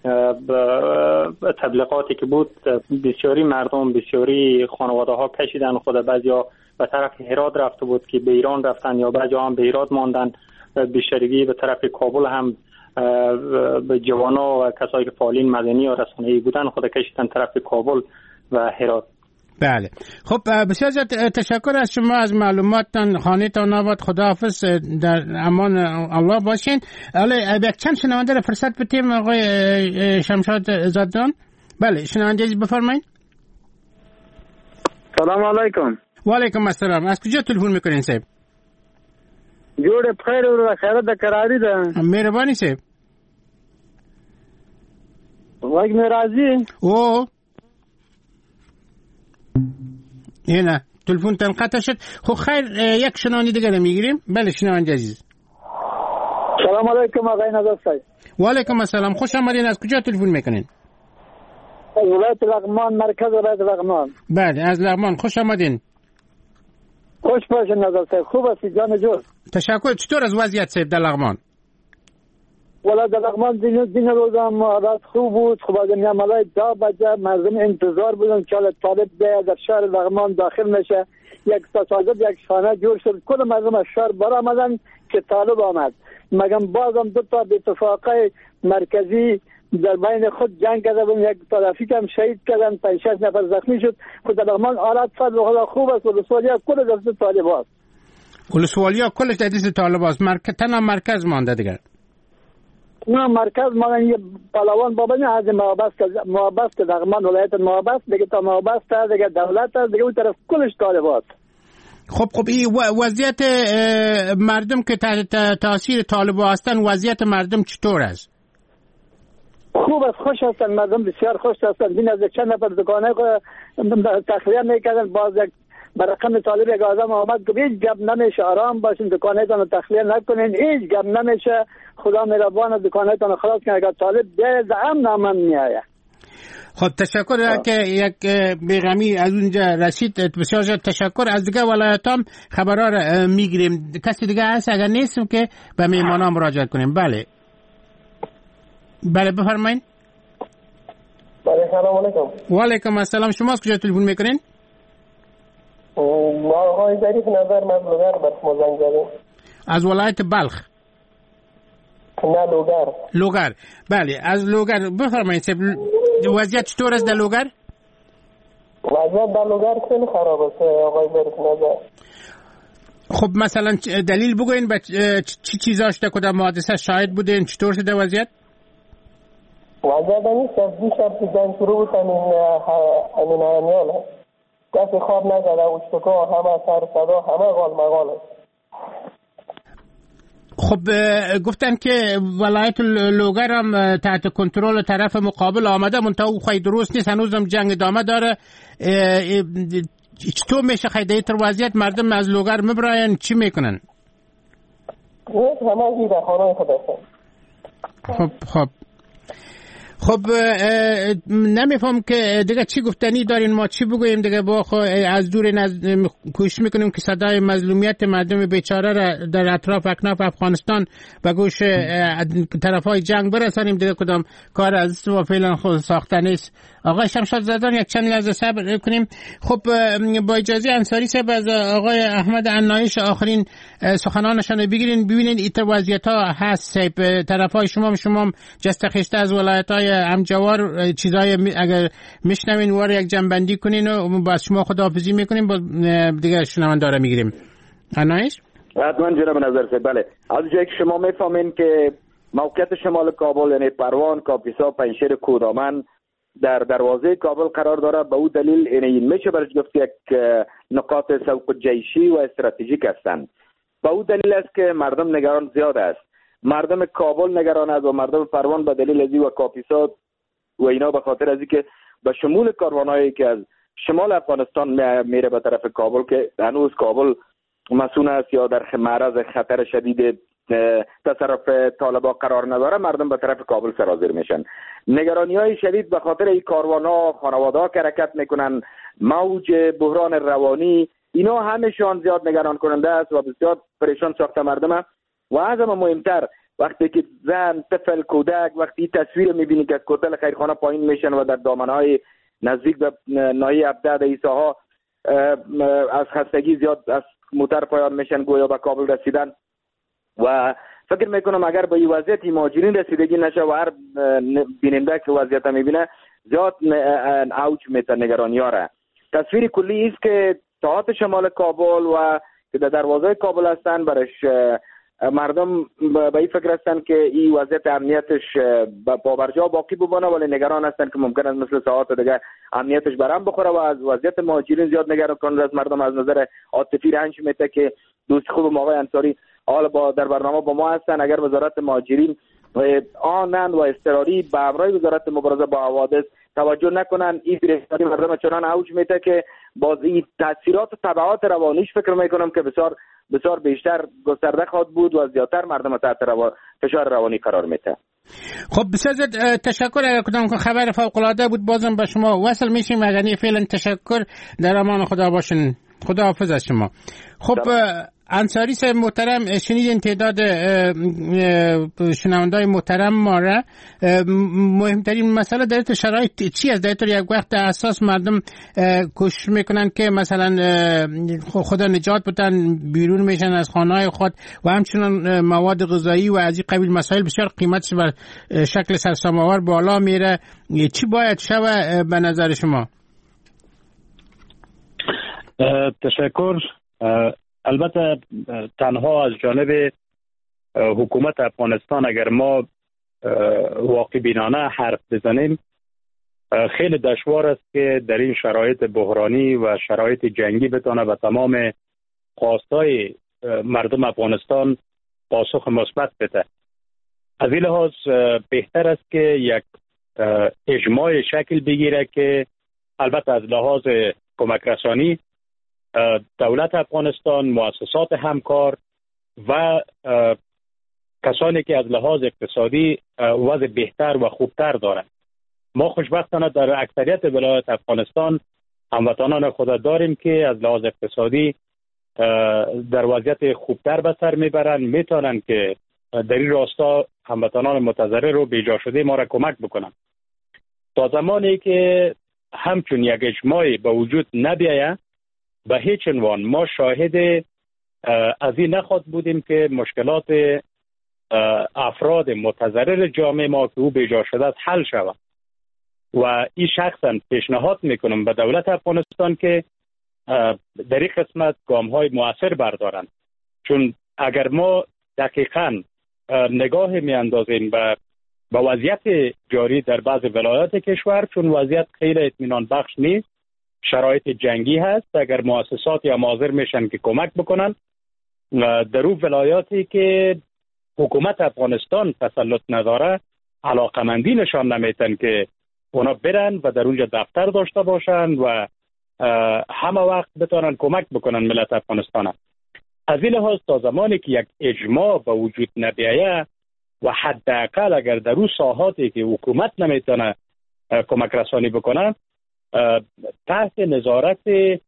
تبلیغاتی که بود بسیاری مردم، بسیاری خانواده ها کشیدن خود، بعضیا به طرف هرات رفته بود که به ایران رفتن یا بعضی هم به هرات ماندن. بیشترگی به طرف کابل هم به جوانا و کسایی که فعالین مدنی و رسانه‌ای بودن خود کشیدن طرف کابل و هرات. بله. خب بسیار زیاد تشکر از شما، از معلوماتتان. خانه‌تان آباد، خداحافظ، در امان الله باشین. حالا یک چند شنونده را فرصت بدیم آقای شمشاد زادان. بله شنونده بفرمایید. سلام علیکم. و علیکم السلام. از کجا تلفن میکنین صاحب؟ جوړ بخیر او خیرات د قراری ده. مهرباني صاحب. وای مې راځي. او اینا تلفن تن قطع شد. خب خیر یک شنونده دیگه میگیریم. بله شنونده عزیز. سلام علیکم آقای نظر صاحب. و علیکم السلام. خوش آمدین. از کجا تلفن میکنین؟ از ولایت لغمان، مرکز ولایت لغمان. بله از لغمان خوش آمدین. خوش باشین نظر صاحب. خوب هستی جان جور. تشکر. چطور از وضعیت صاحب در لغمان؟ ولی در لغمان دین دین روزم حالات خوب بود. خب از این عملای دا بجا مردم انتظار بودن که طالب بیاید در شهر لغمان داخل نشه. یک تصادف یک شانه جور شد، کل مردم از شهر برآمدن که طالب آمد. مگم بازم دو تا اتفاقای مرکزی در بین خود جنگ کردن، یک طرفی هم شهید کردن، پنج شش نفر زخمی شد. خود در لغمان حالات فضل خدا خوب است. ولسوالی‌ها کل دست طالب است. ولسوالی‌ها کلش در دست طالب است. مرکز تنها مرکز مانده دیگر. نه مرکز مانده یه پهلوان بابا نه از محبست محبست لغمان ولایت محبست دیگه تا محبست تا دیگه دولت است دیگه اون طرف کلش طالب است. خب خب این وضعیت مردم که تحت تاثیر طالب هستن، وضعیت مردم چطور است؟ خوب است، خوش هستند، مردم بسیار خوش هستند. بین از چند نفر دکانه تخلیه میکردن، باز یک برقم طالب یک آدم آمد که هیچ گپ نمیشه، آرام باشین، دکانتان رو تخلیه نکنین، هیچ گپ نمیشه، خدا مهربان دکانتان رو خلاص کنه. اگر طالب بیاید امن امن میآید. خب تشکر که یک بیغمی از اونجا رسید، بسیار زیاد تشکر. از دیگه ولایت هم خبرها را میگیریم. کسی دیگه هست؟ اگر نیستم که به میهمانان مراجعه کنیم. بله بله بفرمایید. بله سلام علیکم. و علیکم السلام. شما از کجا تلفن میکنین؟ ما آقای ظریف نظر مزلوگر بر شما زنگ زدیم. از ولایت بلخ؟ نه لوگر. لوگر. بله از لوگر بفرمایید. وضعیت چطور است در لوگر؟ وضعیت در لوگر خیلی خراب است آقای ظریف نظر. خب مثلا دلیل بگوین به چی چیزاش در کدام حادثه شاهد بودین؟ چطور شده وضعیت؟ وضعیت نیست از دیشب که جنگ شروع بود همین همین همیان هست. کسی خواب نزده، اوشتکا همه سر صدا همه غال مغال است. خب گفتن که ولایت لوگر هم تحت کنترل طرف مقابل آمده، منتها او خیلی درست نیست، هنوزم جنگ ادامه داره. چطور میشه خیلی در وضعیت مردم از لوگر مبراین چی میکنن؟ همه گیده خانه خود هستن. خب خب خب نمیفهم که دیگه چی گفتنی دارین، ما چی بگوییم دیگه؟ با از دور کوشش میکنیم که صدای مظلومیت مردم بیچاره را در اطراف اکناف افغانستان به گوش طرفای جنگ برسانیم. دیگه کدام کار از ما فعلا خود ساخته نیست. آقای شمشاد زادان یک چند لحظه صبر کنیم. خب با اجازه انصاری صاحب از آقای احمد عنایش آخرین سخنانشان بگیرین، ببینین این وضعیت ها هست. طرفای شما شما جست خشته از ولایت های همجوار چیزای اگر میشنوین وار یک جنبندی کنین و با شما خداحافظی میکنیم، با دیگه شنونداره میگیریم. عنایش؟ حتما جناب نظر صاحب. بله از جایی که شما میفهمین که موقعیت شمال کابل یعنی پروان، کاپیسا، پنجشیر، کودامن در دروازه کابل قرار داره، به او دلیل یعنی میشه برش گفت یک نقاط سوق جیشی و استراتژیک هستند. به او دلیل است که مردم نگران زیاد است. مردم کابل نگران است و مردم پروان به دلیل ازی و کاپیسا و اینا به خاطر ازی که به شمول کاروانایی که از شمال افغانستان میره به طرف کابل که هنوز کابل مسئول است یا در معرض خطر شدید تصرف طالبان قرار نداره، مردم به طرف کابل سرازیر میشن. نگرانی های شدید به خاطر این کاروان‌ها، خانواده‌ها که حرکت میکنن، موج بحران روانی، اینا همشان زیاد نگران کننده است و بسیار پریشان ساخته مردم. و از همه مهمتر وقتی که زن، طفل، کودک وقتی تصویر میبینی که از کوتل خیرخانه پایین میشن و در دامنهای نزدیک به ناحیه ابدد عیساها از خستگی زیاد از موتر پایان میشن گویا به کابل رسیدن. و فکر میکنم اگر به این وضعیت مهاجرین رسیدگی نشه و هر بیننده که وضعیت میبینه زیاد اوج میته نگرانی ها را. تصویر کلی است که تاعت شمال کابل و که در دروازه کابل هستن برش مردم به این فکر هستن که این وضعیت امنیتش با برجا باقی بمانه، ولی نگران هستن که ممکن است مثل ساعات دیگه امنیتش برام بخوره و از وضعیت مهاجرین زیاد نگران کننده است. مردم از نظر عاطفی رنج میته که دوست خوب آقای انصاری حالا با در برنامه با ما هستن. اگر وزارت مهاجرین آنن و اضطراری به امرای وزارت مبارزه با حوادث توجه نکنن، این گرفتاری مردم چنان اوج میته که باز این تاثیرات و تبعات روانیش فکر میکنم که بسیار بسیار بیشتر گسترده خواهد بود و زیادتر مردم تحت روا... فشار روانی قرار میده. خب بسیار تشکر. اگر کدام خبر فوق العاده بود بازم به شما وصل میشیم. اگر نه فعلا تشکر، در امان خدا باشین. خدا حافظ از شما. خب انصاری صاحب محترم، شنیدین تعداد شنوندای محترم ما را. مهمترین مسئله در شرایط چی است؟ در طور یک وقت اساس مردم کوشش میکنن که مثلا خدا نجات بدن، بیرون میشن از خانه‌های خود و همچنان مواد غذایی و از این قبیل مسائل بسیار قیمتش بر شکل سرسام‌آور بالا میره. چی باید شود به نظر شما؟ تشکر. البته تنها از جانب حکومت افغانستان اگر ما واقع بینانه حرف بزنیم خیلی دشوار است که در این شرایط بحرانی و شرایط جنگی بتونه به تمام خواستهای مردم افغانستان پاسخ مثبت بده. از این لحاظ بهتر است که یک اجماع شکل بگیره که البته از لحاظ کمک رسانی دولت افغانستان، مؤسسات همکار و کسانی که از لحاظ اقتصادی وضع بهتر و خوبتر دارند. ما خوشبختانه در اکثریت ولایات افغانستان هموطنان خود داریم که از لحاظ اقتصادی در وضعیت خوبتر به سر میبرند، میتونن که در این راستا هموطنان متضرر رو بیجا شده ما را کمک بکنن. تا زمانی که همچون یک اجماعی به وجود نبیاید به هیچ عنوان ما شاهد از این نخواهد بودیم که مشکلات افراد متضرر جامعه ما که او بیجا شده است حل شود. و این شخصا پیشنهاد میکنم به دولت افغانستان که در این قسمت گام های مؤثر بردارند، چون اگر ما دقیقاً نگاه میاندازیم به به وضعیت جاری در بعض ولایات کشور، چون وضعیت خیلی اطمینان بخش نیست، شرایط جنگی هست، اگر مؤسساتی هم حاضر میشن که کمک بکنن در اون ولایاتی که حکومت افغانستان تسلط نداره علاقمندی نشان نمیتن که اونا برن و در اونجا دفتر داشته باشن و همه وقت بتونن کمک بکنن ملت افغانستان. از این لحاظ تا زمانی که یک اجماع به وجود نبیاید و حداقل اگر در اون ساحاتی که حکومت نمیتونه کمک رسانی بکنن تحت نظارت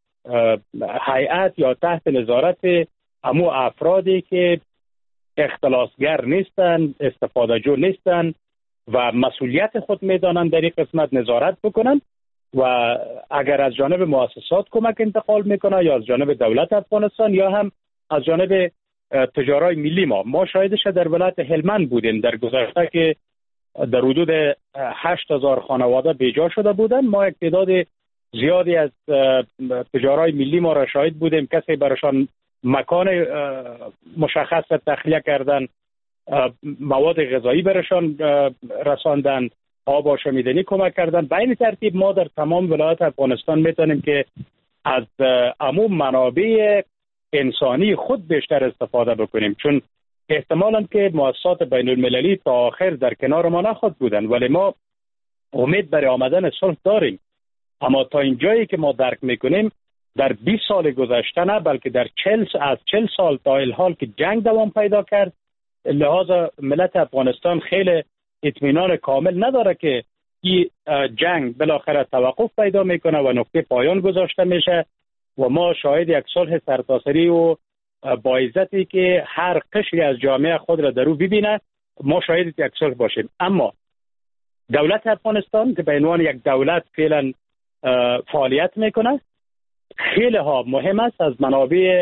هیئت یا تحت نظارت امو افرادی که اختلاسگر نیستن، استفاده جو نیستن و مسئولیت خود میدانند در این قسمت نظارت بکنن و اگر از جانب مؤسسات کمک انتقال میکنه یا از جانب دولت افغانستان یا هم از جانب تجارای ملی ما ما شاهدش در ولایت هلمند بودیم در گذشته که در حدود هشت هزار خانواده بیجا شده بودن. ما یک تعداد زیادی از تجارای ملی ما را شاهد بودیم کسی برشان مکان مشخص تخلیه کردن، مواد غذایی برشان رساندن، آب و آشامیدنی کمک کردن. به این ترتیب ما در تمام ولایات افغانستان میتونیم که از عموم منابع انسانی خود بیشتر استفاده بکنیم، چون احتمالاً که مؤسسات بین المللی تا آخر در کنار ما نخواهد بودن، ولی ما امید برای آمدن صلح داریم. اما تا اینجایی که ما درک میکنیم در بیست سال گذشته نه بلکه در چهل از چهل سال تا الحال که جنگ دوام پیدا کرد، لحاظ ملت افغانستان خیلی اطمینان کامل نداره که این جنگ بالاخره توقف پیدا میکنه و نقطه پایان گذاشته میشه و ما شاهد یک صلح سرتاسری و با عزتی که هر قشری از جامعه خود را در او ببینه ما شاهد یک صلح باشیم. اما دولت افغانستان که به عنوان یک دولت فعلا فعالیت میکنه خیلی ها مهم است از منابع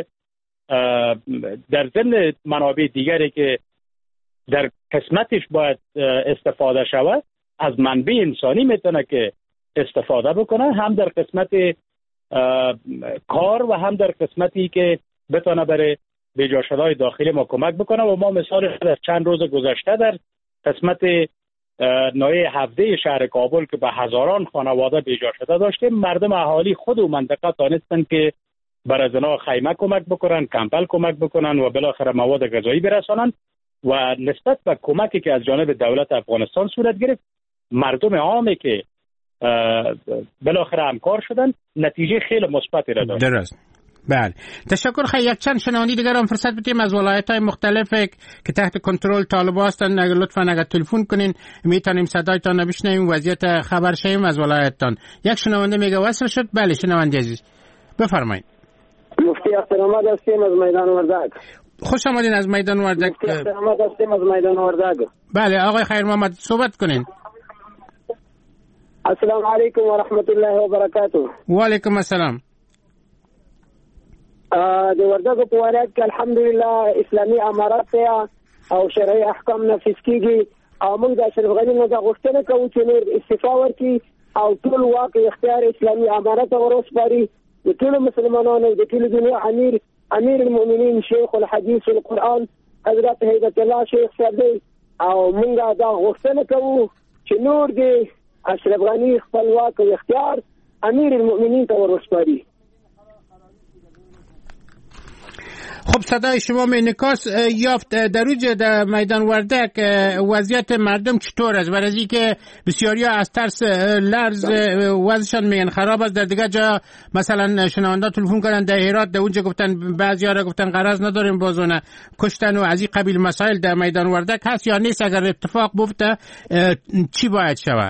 در ضمن منابع دیگری که در قسمتش باید استفاده شود از منبع انسانی میتونه که استفاده بکنه، هم در قسمت کار و هم در قسمتی که بتونه برای بیجا شده‌های داخلی ما کمک بکنه. و ما مثال در چند روز گذشته در قسمت ناحیه هفده شهر کابل که به هزاران خانواده بیجا شده داشتیم، مردم اهالی خود و منطقه تانستن که برای زنا خیمه کمک بکنن، کمپل کمک بکنن و بالاخره مواد غذایی برسانن. و نسبت به کمکی که از جانب دولت افغانستان صورت گرفت، مردم عامی که بالاخره همکار شدن نتیجه خیلی مثبتی را داشت. درست. بله، تشکر. خیلی یک چند شنوندی دیگر هم فرصت بدیم از ولایت‌های مختلف که تحت کنترل طالبان هستند. اگر لطفاً اگر تلفن کنین میتونیم صدایتان بشنویم، وضعیت خبر شویم از ولایتتان. یک شنونده میگه وصل شد. بله شنونده عزیز بفرمایید. مفتی احترامات هستیم از میدان وردک. خوش آمدین از میدان وردک. مفتی احترامات هستیم از میدان وردک. بله آقای خیر محمد صحبت کنین. السلام علیکم و رحمت الله و برکاته. و علیکم السلام. د وردګو په ولایت کې الحمدلله اسلامي امارات او شرعي احکام نافذ کیږي او موږ د اشرف غني نه غوښتنه کوو چې نور استعفا ورکړي او ټول واک اختیار اسلامي امارات ورسپاري. د ټول مسلمانانو د ټول دنیا امیر امیر المؤمنین شیخ الحدیث القرآن حضرت هیبت الله شیخ صاحب او موږ دا غوښتنه کوو چې نور د اشرف غني خپل واک اختیار امیر المؤمنین ته ورسپاري. خب صدای شما انعکاس یافت. در روز در میدان وردک وضعیت مردم چطور است؟ برای اینکه بسیاری از ترس لرز وضعشان میگن خراب است. در دیگه جا مثلا شنونده تلفن کردن در هرات، در اونجا گفتن بعضی‌ها را گفتن غرض نداریم بازونه کشتن و از این قبیل مسائل در میدان وردک هست یا نیست؟ اگر اتفاق بیفته چی باید شود؟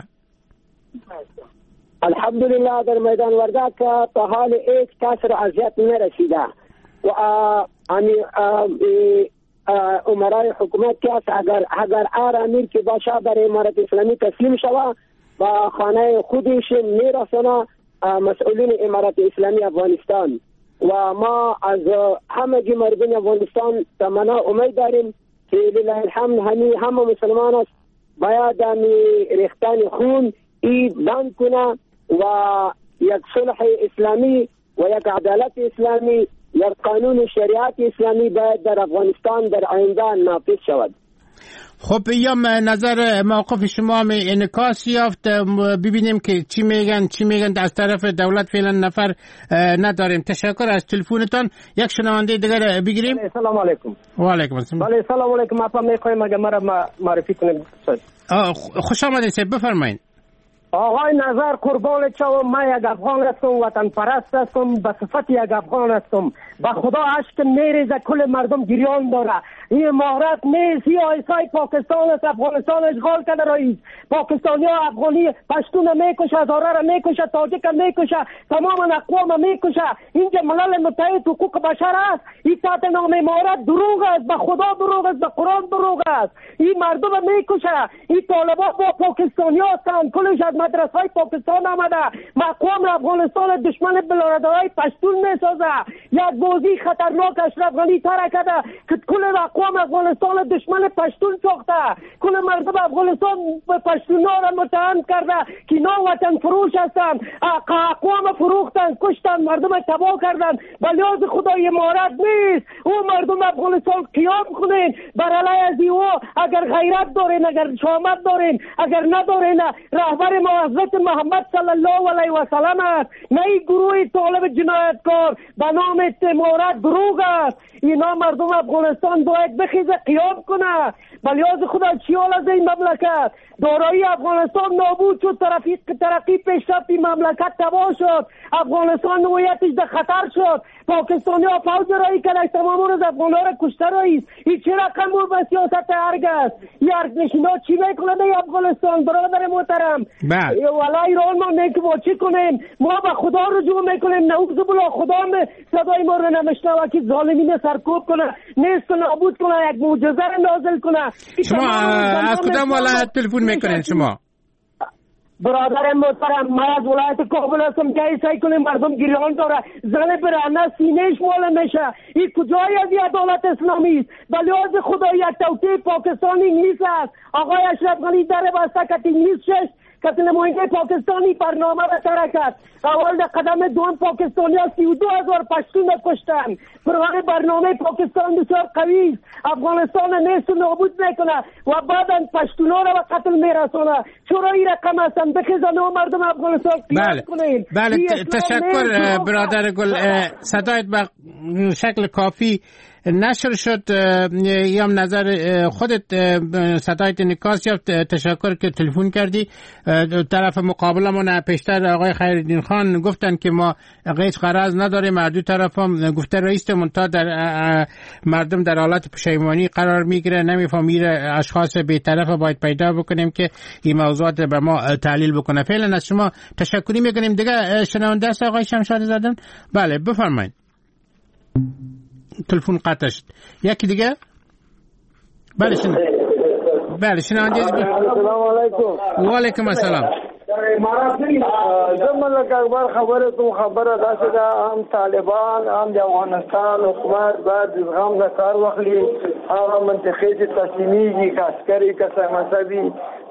الحمدلله در میدان وردک تا حال هیچ کس را اذیت نرسیده و یعنی امرای حکومت که است اگر اگر هر امیر که باشه برای امارت اسلامی تسلیم شود و خانه خودش میرسونه مسئولین امارت اسلامی افغانستان و ما از همه مردم افغانستان تمنا امید داریم که لله الحمد همه همه مسلمان است باید ریختن خون ای بند کنه و یک صلح اسلامی و یک عدالت اسلامی یک قانون شریعت اسلامی باید در افغانستان در آینده نافذ شود. خب یا نظر موقف شما می انعکاس یافت، ببینیم که چی میگن چی میگن از طرف دولت. فعلا نفر نداریم. تشکر از تلفنتان. یک شنونده دیگر بگیریم. سلام علیکم. و علیکم السلام. بله سلام علیکم. اپا میخوایم اگه مرا معرفی کنید. خوش آمدید سید، بفرمایید. آقای نظر قربان چاوم، من یک افغان هستم، وطن پرست هستم، به صفت یک افغان هستم. به خدا اشک میریزه، کل مردم گریان داره. این مهارت نیست، این آیسای پاکستان است، افغانستان اشغال کرده رئیس. پاکستانی ها افغانی پشتون میکشه، هزاره را میکشه، تاجک میکشه، تمام اقوام میکشه. اینجا ملل متحد حقوق بشر است. این تحت نام مهارت دروغ است، به خدا دروغ است، به قرآن دروغ است. این مردم میکشه. این طالبان با پاکستانی هستند، کلش از مدرسه های پاکستان آمده. مقام افغانستان دشمن بلارادهای پشتون میسازه. یک بازی خطرناک اشرف غنی ترک کرده که کل اقوام افغانستان دشمن پشتون ساخته. کل مردم افغانستان پشتونا را متهم کرده که اینا وطن فروش هستند. اقوام فروختن، کشتن، مردم تباه کردن. بلیاز خدای مهارت نیست. او مردم افغانستان قیام کنین بر علیه از او. اگر غیرت دارین، اگر شامت دارین، اگر ندارین، رهبر ما حضرت محمد صلی الله علیه و سلم است، نه این گروه طالب جنایتکار به نام امارت دروغ است. اینا مردم افغانستان باید بخیزه قیام کنه. بلیاز خدا چی حال از این مملکت؟ دارایی افغانستان نابود شد، ترقی ترقی پیشرفت این مملکت تباه شد. افغانستان هویتش در خطر شد. پاکستانی ها فوج رایی کردن، تمام روز افغان‌ها را کشته رئیس. این چه رقم بود به سیاست ارگ است؟ این ارگنشینا چی میکنه در افغانستان برادر محترم؟ بله والا ایران ما میگه با چی کنیم؟ ما به خدا رجوع میکنیم. نعوذ بالله خدا صدای ما رو نمیشنوه که ظالمین سرکوب کنه، نیست نابود کنه، یک معجزه نازل کنه. شما از کدام ولایت تلفن میکنین شما؟ برادر محترم من از ولایت کابل هستم. که ایسای کنیم مردم گریان داره، زن برهنه سینهش مال میشه. این کجای از این عدالت اسلامی است؟ بلیاز خدا یک توطئه پاکستان انگلیس است. آقای اشرف غنی در بسته که انگلیس شش کسی نماینده پاکستانی برنامه را ترک کرد. اول در قدم دوم پاکستانی ها سی و دو هزار پشتون کشتن. برنامه پاکستان بسیار قوی است. افغانستان نیست و نابود میکنه و بعدا پشتون ها را به قتل میرسونه. چرا این رقم هستن؟ بخیزن و مردم افغانستان قیام کنین. بله تشکر برادر گل. صدایت به شکل کافی نشر شد. یا نظر خودت صدایت انعکاس یافت. تشکر که تلفن کردی. طرف مقابلمون پیشتر آقای خیرالدین خان گفتن که ما هیچ غرض نداریم. هر دو طرف هم گفته رئیس منتها در مردم در حالت پشیمانی قرار میگیره. نمیفهمیم اشخاص بی‌طرف باید پیدا بکنیم که این موضوعات به ما تحلیل بکنه. فعلا از شما تشکری میکنیم. دیگه شنونده است آقای شمشاد زدن. بله بفرمایید. تلفن قطع شد. یکی دیگه؟ بله شنو. بله شنونده. السلام علیکم. و علیکم السلام. زمون لکه اکبر خبره کوم خبره داسې ده هم طالبان هم د افغانستان حکومت باید هم د کار واخلي هغه منطقې چې تسلیمیږي که عسکري که مذهبي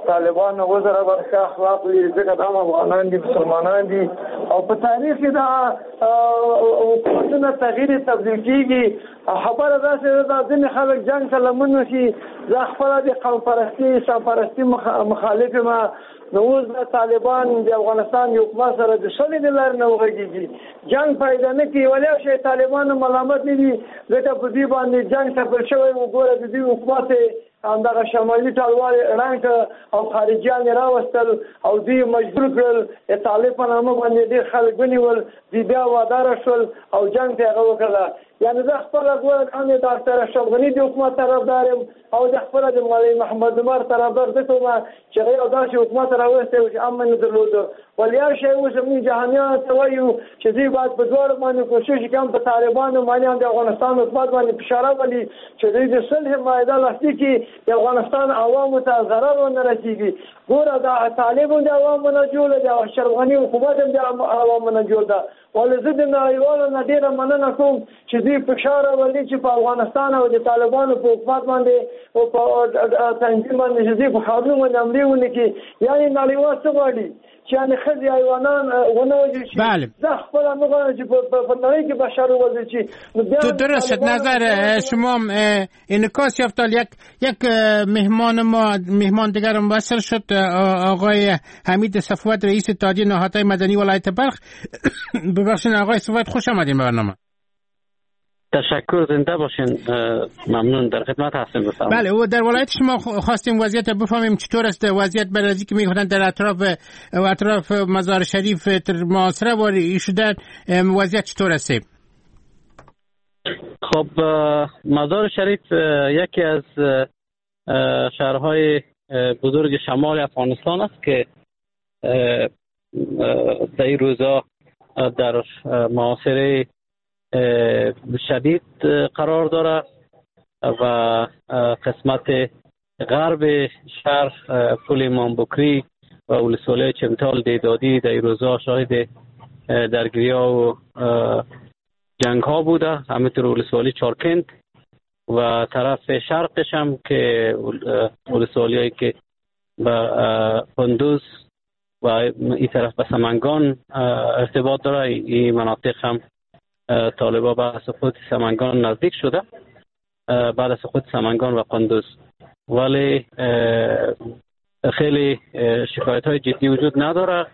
طالبان وزره ورکه اخلاق لري ځکه دا افغانان دي مسلمانان دي او په تاریخ کې دا حکومتونه تغییر تبدیل کیږي. خبره دا چې دا ځینې خلک جنګ ته لمن وشي زه خپله د قوم پرستي اسلام پرستي مخالف ما نو اوس د طالبان د افغانستان د حکومت سره د شلې د لارې نه وغږېږي جنګ پیدا نه کوي ولې شي طالبان ملامت نه دي ځکه په دې باندې جنګ تپل شوی وګوره د دې حکومت همدغه شمالي ټالوال رنګ او خارجيان راوستل او دوی مجبور کړل طالب په نامه باندې ډېر خلک ونیول دوی بیا وادار شول او جنګ ته هغه وکړه. یعنی زه خپله ګوره هم د ډاکټر اشرف غني د حکومت طرفدار یم او د خپله د مولوي محمد عمر طرفدار ځکه وم چې هغوی یو داسې حکومت راوستی و چې امن نه درلوده. ولې هر شی اوس موږ جهانیانو ته وایو چې دوی باید په دواړو باندې کوشش وکړي هم په طالبانو باندې هم د افغانستان حکومت باندې فشار راولي چې دوی د صلح معاهده لاسلیک کړي د افغانستان عوامو ته ضرر ونه رسېږي. ګوره دا طالب هم د عوامو نه جوړه ده او اشرف غني حکومت هم د عوامو نه جوړ ده. ولې زه د نړیوالو نه ډېره مننه کوم چې دوی فشار راولي چې په افغانستان او د طالبانو په حکومت باندې او په تنظیم باندې چې دوی په ښارونو باندې حملې ونه کړي. یعنې نړیوال څه غواړي چې یعنې ښځې حیوانان ونه وژل شي. زه خپله نه غواړم چې په نړۍ کې بشر ووژل شي. تو درست نظر شما انعکاس یافت. یک یک مهمان ما مهمان دیگر مبصر شد آقای حمید صفوت رئیس اتحادیه نهادهای مدنی ولایت بلخ. ببخشید آقای صفوت خوش آمدین به برنامه. تشکر زنده باشین. ممنون در خدمت هستیم. بفرمایید. بله و در ولایت شما خواستیم وضعیت بفهمیم چطور است وضعیت برازی که میگفتن در اطراف و اطراف مزار شریف محاصره واری شدن وضعیت چطور است؟ خب مزار شریف یکی از شهرهای بزرگ شمال افغانستان است که در این روزا در محاصره شدید قرار داره و قسمت غرب شهر پل امام بکری و ولسوالی چمتال دیدادی در این روزا شاهد درگیری ها و جنگ ها بوده. همینطور ولسوالی چارکند و طرف شرقش هم که ولسوالی هایی که به قندوز و این طرف به سمنگان ارتباط داره. این مناطق هم طالبا بعد از سقوط سمنگان نزدیک شده بعد از سقوط سمنگان و قندوز. ولی خیلی شکایت های جدی وجود نداره.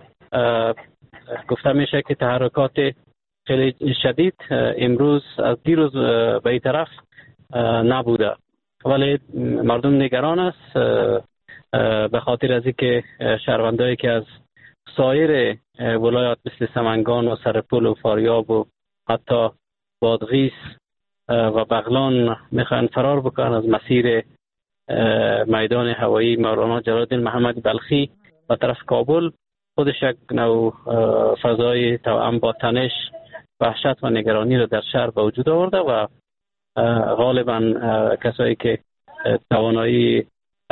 گفته میشه که تحرکات خیلی شدید امروز از دیروز به این طرف نبوده ولی مردم نگران است به خاطر از اینکه شهروندایی که از سایر ولایات مثل سمنگان و سرپل و فاریاب و حتی بادغیس و بغلان میخوان فرار بکنن از مسیر میدان هوایی مولانا جلال‌الدین محمد بلخی و طرف کابل خودش یک نوع فضای توأم با تنش وحشت و نگرانی رو در شهر به وجود آورده و غالبا کسایی که توانایی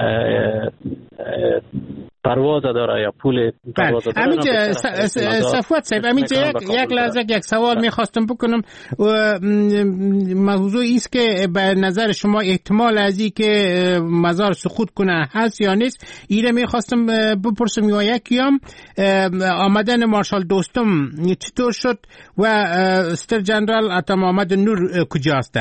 پرواز داره یا پول پرواز داره. همینجا صفوت صاحب همینجا یک, یک لحظه یک سوال میخواستم بکنم و موضوع ایست که به نظر شما احتمال از این که مزار سقوط کنه هست یا نیست ایره میخواستم بپرسم یا یکیام آمدن مارشال دوستم چطور شد و ستر جنرال عطا محمد نور کجاست؟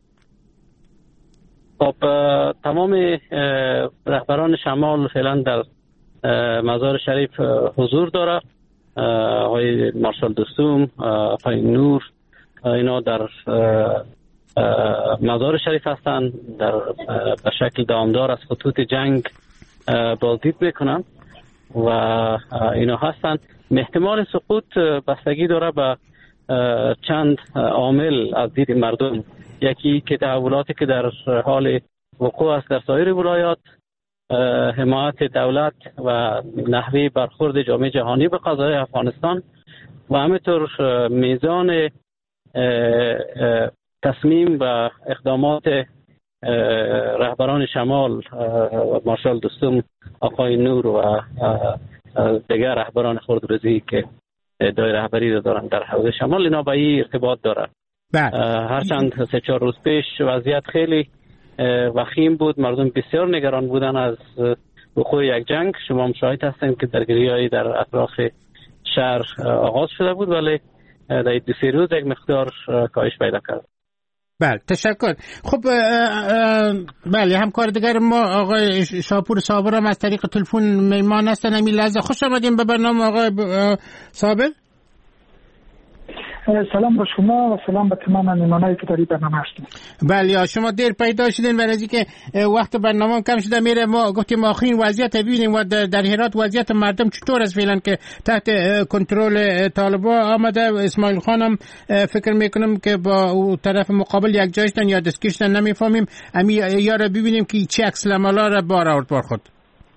خب تمام رهبران شمال فعلا در مزار شریف حضور داره. آقای مارشال دوستم، آقای نور اینا در مزار شریف هستن، در به شکل دامدار از خطوط جنگ بازدید میکنن و اینا هستن. احتمال سقوط بستگی داره به چند عامل از دید مردم. یکی که تحولاتی که در حال وقوع است در سایر ولایات، حمایت دولت و نحوه برخورد جامعه جهانی به قضای افغانستان و همینطور میزان تصمیم و اقدامات رهبران شمال مارشال دوستم، آقای نور و دیگر رهبران خردروزی که ادعای رهبری رو دارن در حوزه شمال، اینا با این ارتباط داره. هرچند سه چهار روز پیش وضعیت خیلی وخیم بود، مردم بسیار نگران بودن از وقوع یک جنگ شما مشاهد هستید که درگیری‌های در اطراف شهر آغاز شده بود، ولی در دو سه روز یک مقدار کاهش پیدا کرد. بله تشکر. خب بله همکار دیگر ما آقای شاپور صابر هم از طریق تلفن میمان هستن. همین لحظه خوش آمدیم به برنامه آقای صابر. سلام به شما و سلام به تمام میمانایی که داری برنامه هستین. بله شما دیر پیدا شدین برای اینکه وقت برنامه کم شده میره. ما گفتیم آخرین وضعیت ببینیم و در هرات وضعیت مردم چطور است فعلا که تحت کنترل طالبان آمده. اسماعیل خانم فکر میکنم که با طرف مقابل یک جایشتن یا دستگیرشتن نمیفهمیم. امی یا را ببینیم که چه عکس العملا را بار آورد بار خود.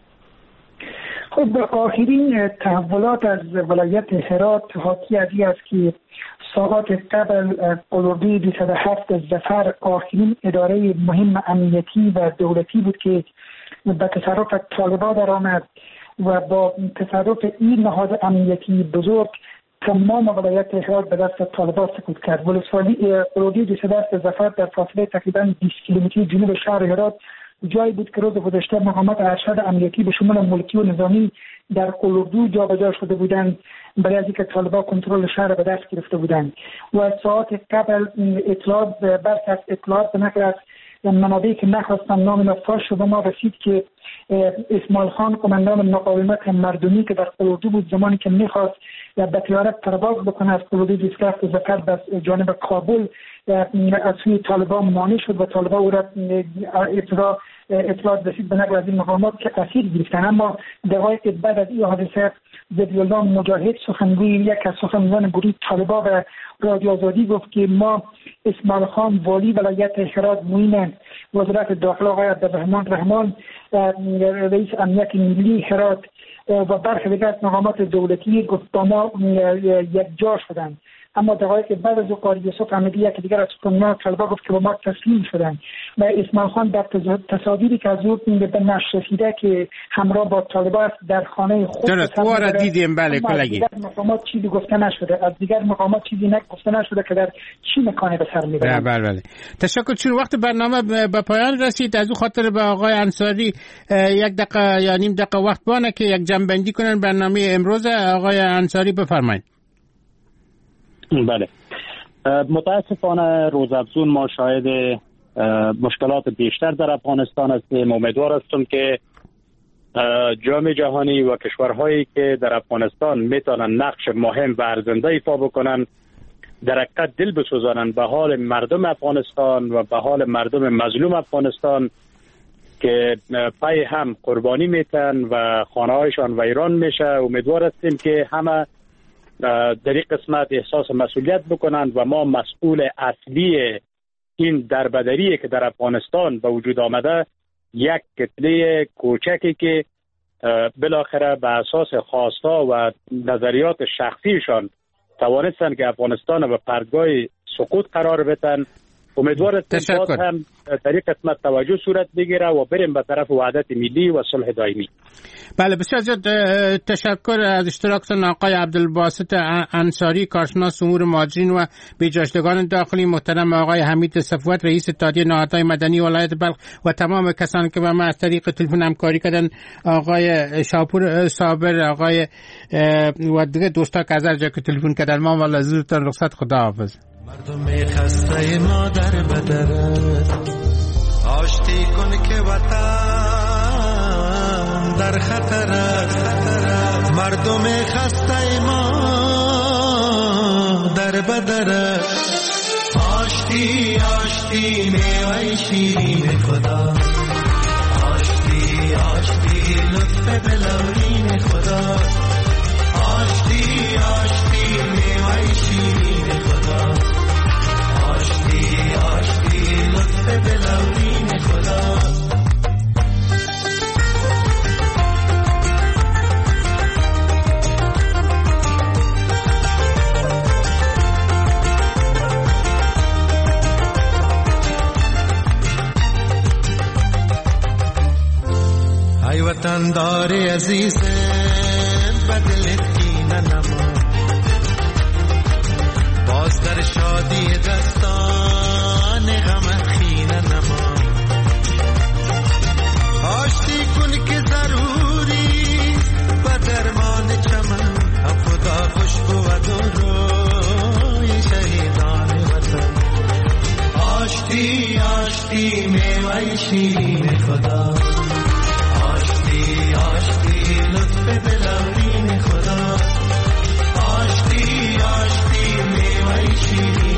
خب آخرین تحولات از ولایت هرات حاکی از این است که ساعات قبل قلوردی دویست و هفت ظفر آخرین اداره مهم امنیتی و دولتی بود که به تصرف طالبان در آمد و با تصرف این نهاد امنیتی بزرگ تمام ولایت هرات به دست طالبان سقوط کرد. ولسوالی قلوردی دویست و هفت ظفر در فاصله تقریبا بیست کیلومتری جنوب شهر هرات جایی بود که روز گذشته مقامات ارشد امنیتی به شمول ملکی و نظامی در قلوردو جابجا شده بودند برای از اینکه طالبان کنترل شهر به دست گرفته بودند و ساعات قبل اطلاعات برخی از اطلاعات به نقل از منابعی که نخواستم نام نفاش شده ما رسید که اسماعیل خان قماندان مقاومت مردمی که در قلوردو بود زمانی که میخواست به طیاره پرواز بکنه از قلوردو دویست و هفت ظفر به جانب کابل از سوی طالبان مانع شد و طالبان او را اطلاع اطلاعات رسید به نقل از این مقامات که اسیر گرفتن. اما دقایق بعد از این حادثه ذبیح الله مجاهد سخنگوی یک از سخنگویان گروه طالبان و رادیو آزادی گفت که ما اسماعیل خان والی ولایت هرات معین وزارت داخله آقای عبدالرحمن رحمان رئیس امنیت ملی هرات و برخی دیگر از مقامات دولتی گفت با ما یک جا شدند. اما دقایق بعد از قاری یوسف احمدی یک دیگر از سخنگویان طالبان گفت که با ما تسلیم شدند و اسماعیل خان در تصاویری که از او به نشر رسیده که همراه با طالبان است در خانه خود درست او را دیدیم. بله کلگی از مقامات چیزی گفته نشده از دیگر مقامات چیزی نگفته نشده که در چی مکانی به سر میبرند. بله بله تشکر. چون وقت برنامه به پایان رسید از او خاطر به آقای انصاری یک دقیقه یا نیم دقیقه وقت بانه که یک جنبندی کنن برنامه امروز. آقای انصاری بفرمایید. بله متاسفانه روزافزون ما شاهد مشکلات بیشتر در افغانستان هستیم. امیدوار هستم که جامعه جهانی و کشورهایی که در افغانستان میتونن نقش مهم و ارزنده ایفا بکنن در حقیقت دل بسوزانن به حال مردم افغانستان و به حال مردم مظلوم افغانستان که پای هم قربانی میتن و خانه هایشان ویران میشه. امیدوار هستیم که همه در این قسمت احساس مسئولیت بکنند و ما مسئول اصلی این دربدری که در افغانستان به وجود آمده یک کتله کوچکی که بالاخره به اساس خواستا و نظریات شخصیشان توانستند که افغانستان به پرتگاه سقوط قرار بدن. امیدوار هستیم باز هم در این قسمت توجه صورت بگیره و بریم به طرف وحدت ملی و صلح دائمی. بله بسیار زیاد تشکر از اشتراکتان آقای عبدالباسط انصاری کارشناس امور مهاجرین و بجاشتگان داخلی، محترم آقای حمید صفوت رئیس اتحادیه نهادهای مدنی ولایت بلخ و تمام کسانی که با ما از طریق تلفن همکاری کردن، آقای شاپور صابر، آقای و دیگه دوستا که از هر جا که تلفن کردن. ما والا زودتان رخصت، خدا حافظ. مردم خسته ما در بدر آشتی کن که وطن در خطر. مردم خسته ما در بدر آشتی آشتی میوه شیرین خدا. آشتی آشتی لطف بلورین خدا. آشتی آشتی میوه شیرین خدا. آشتی آشتی لطف بلورین خدا. ای وطن دار عزیز بدلت کینه نما، باز در شادی دستان غم خینه نما. آشتی کن که ضرور آشتی آشتی میوه شیرین خدا آشتی آشتی لطف دلم خدا آشتی آشتی میوه شیرین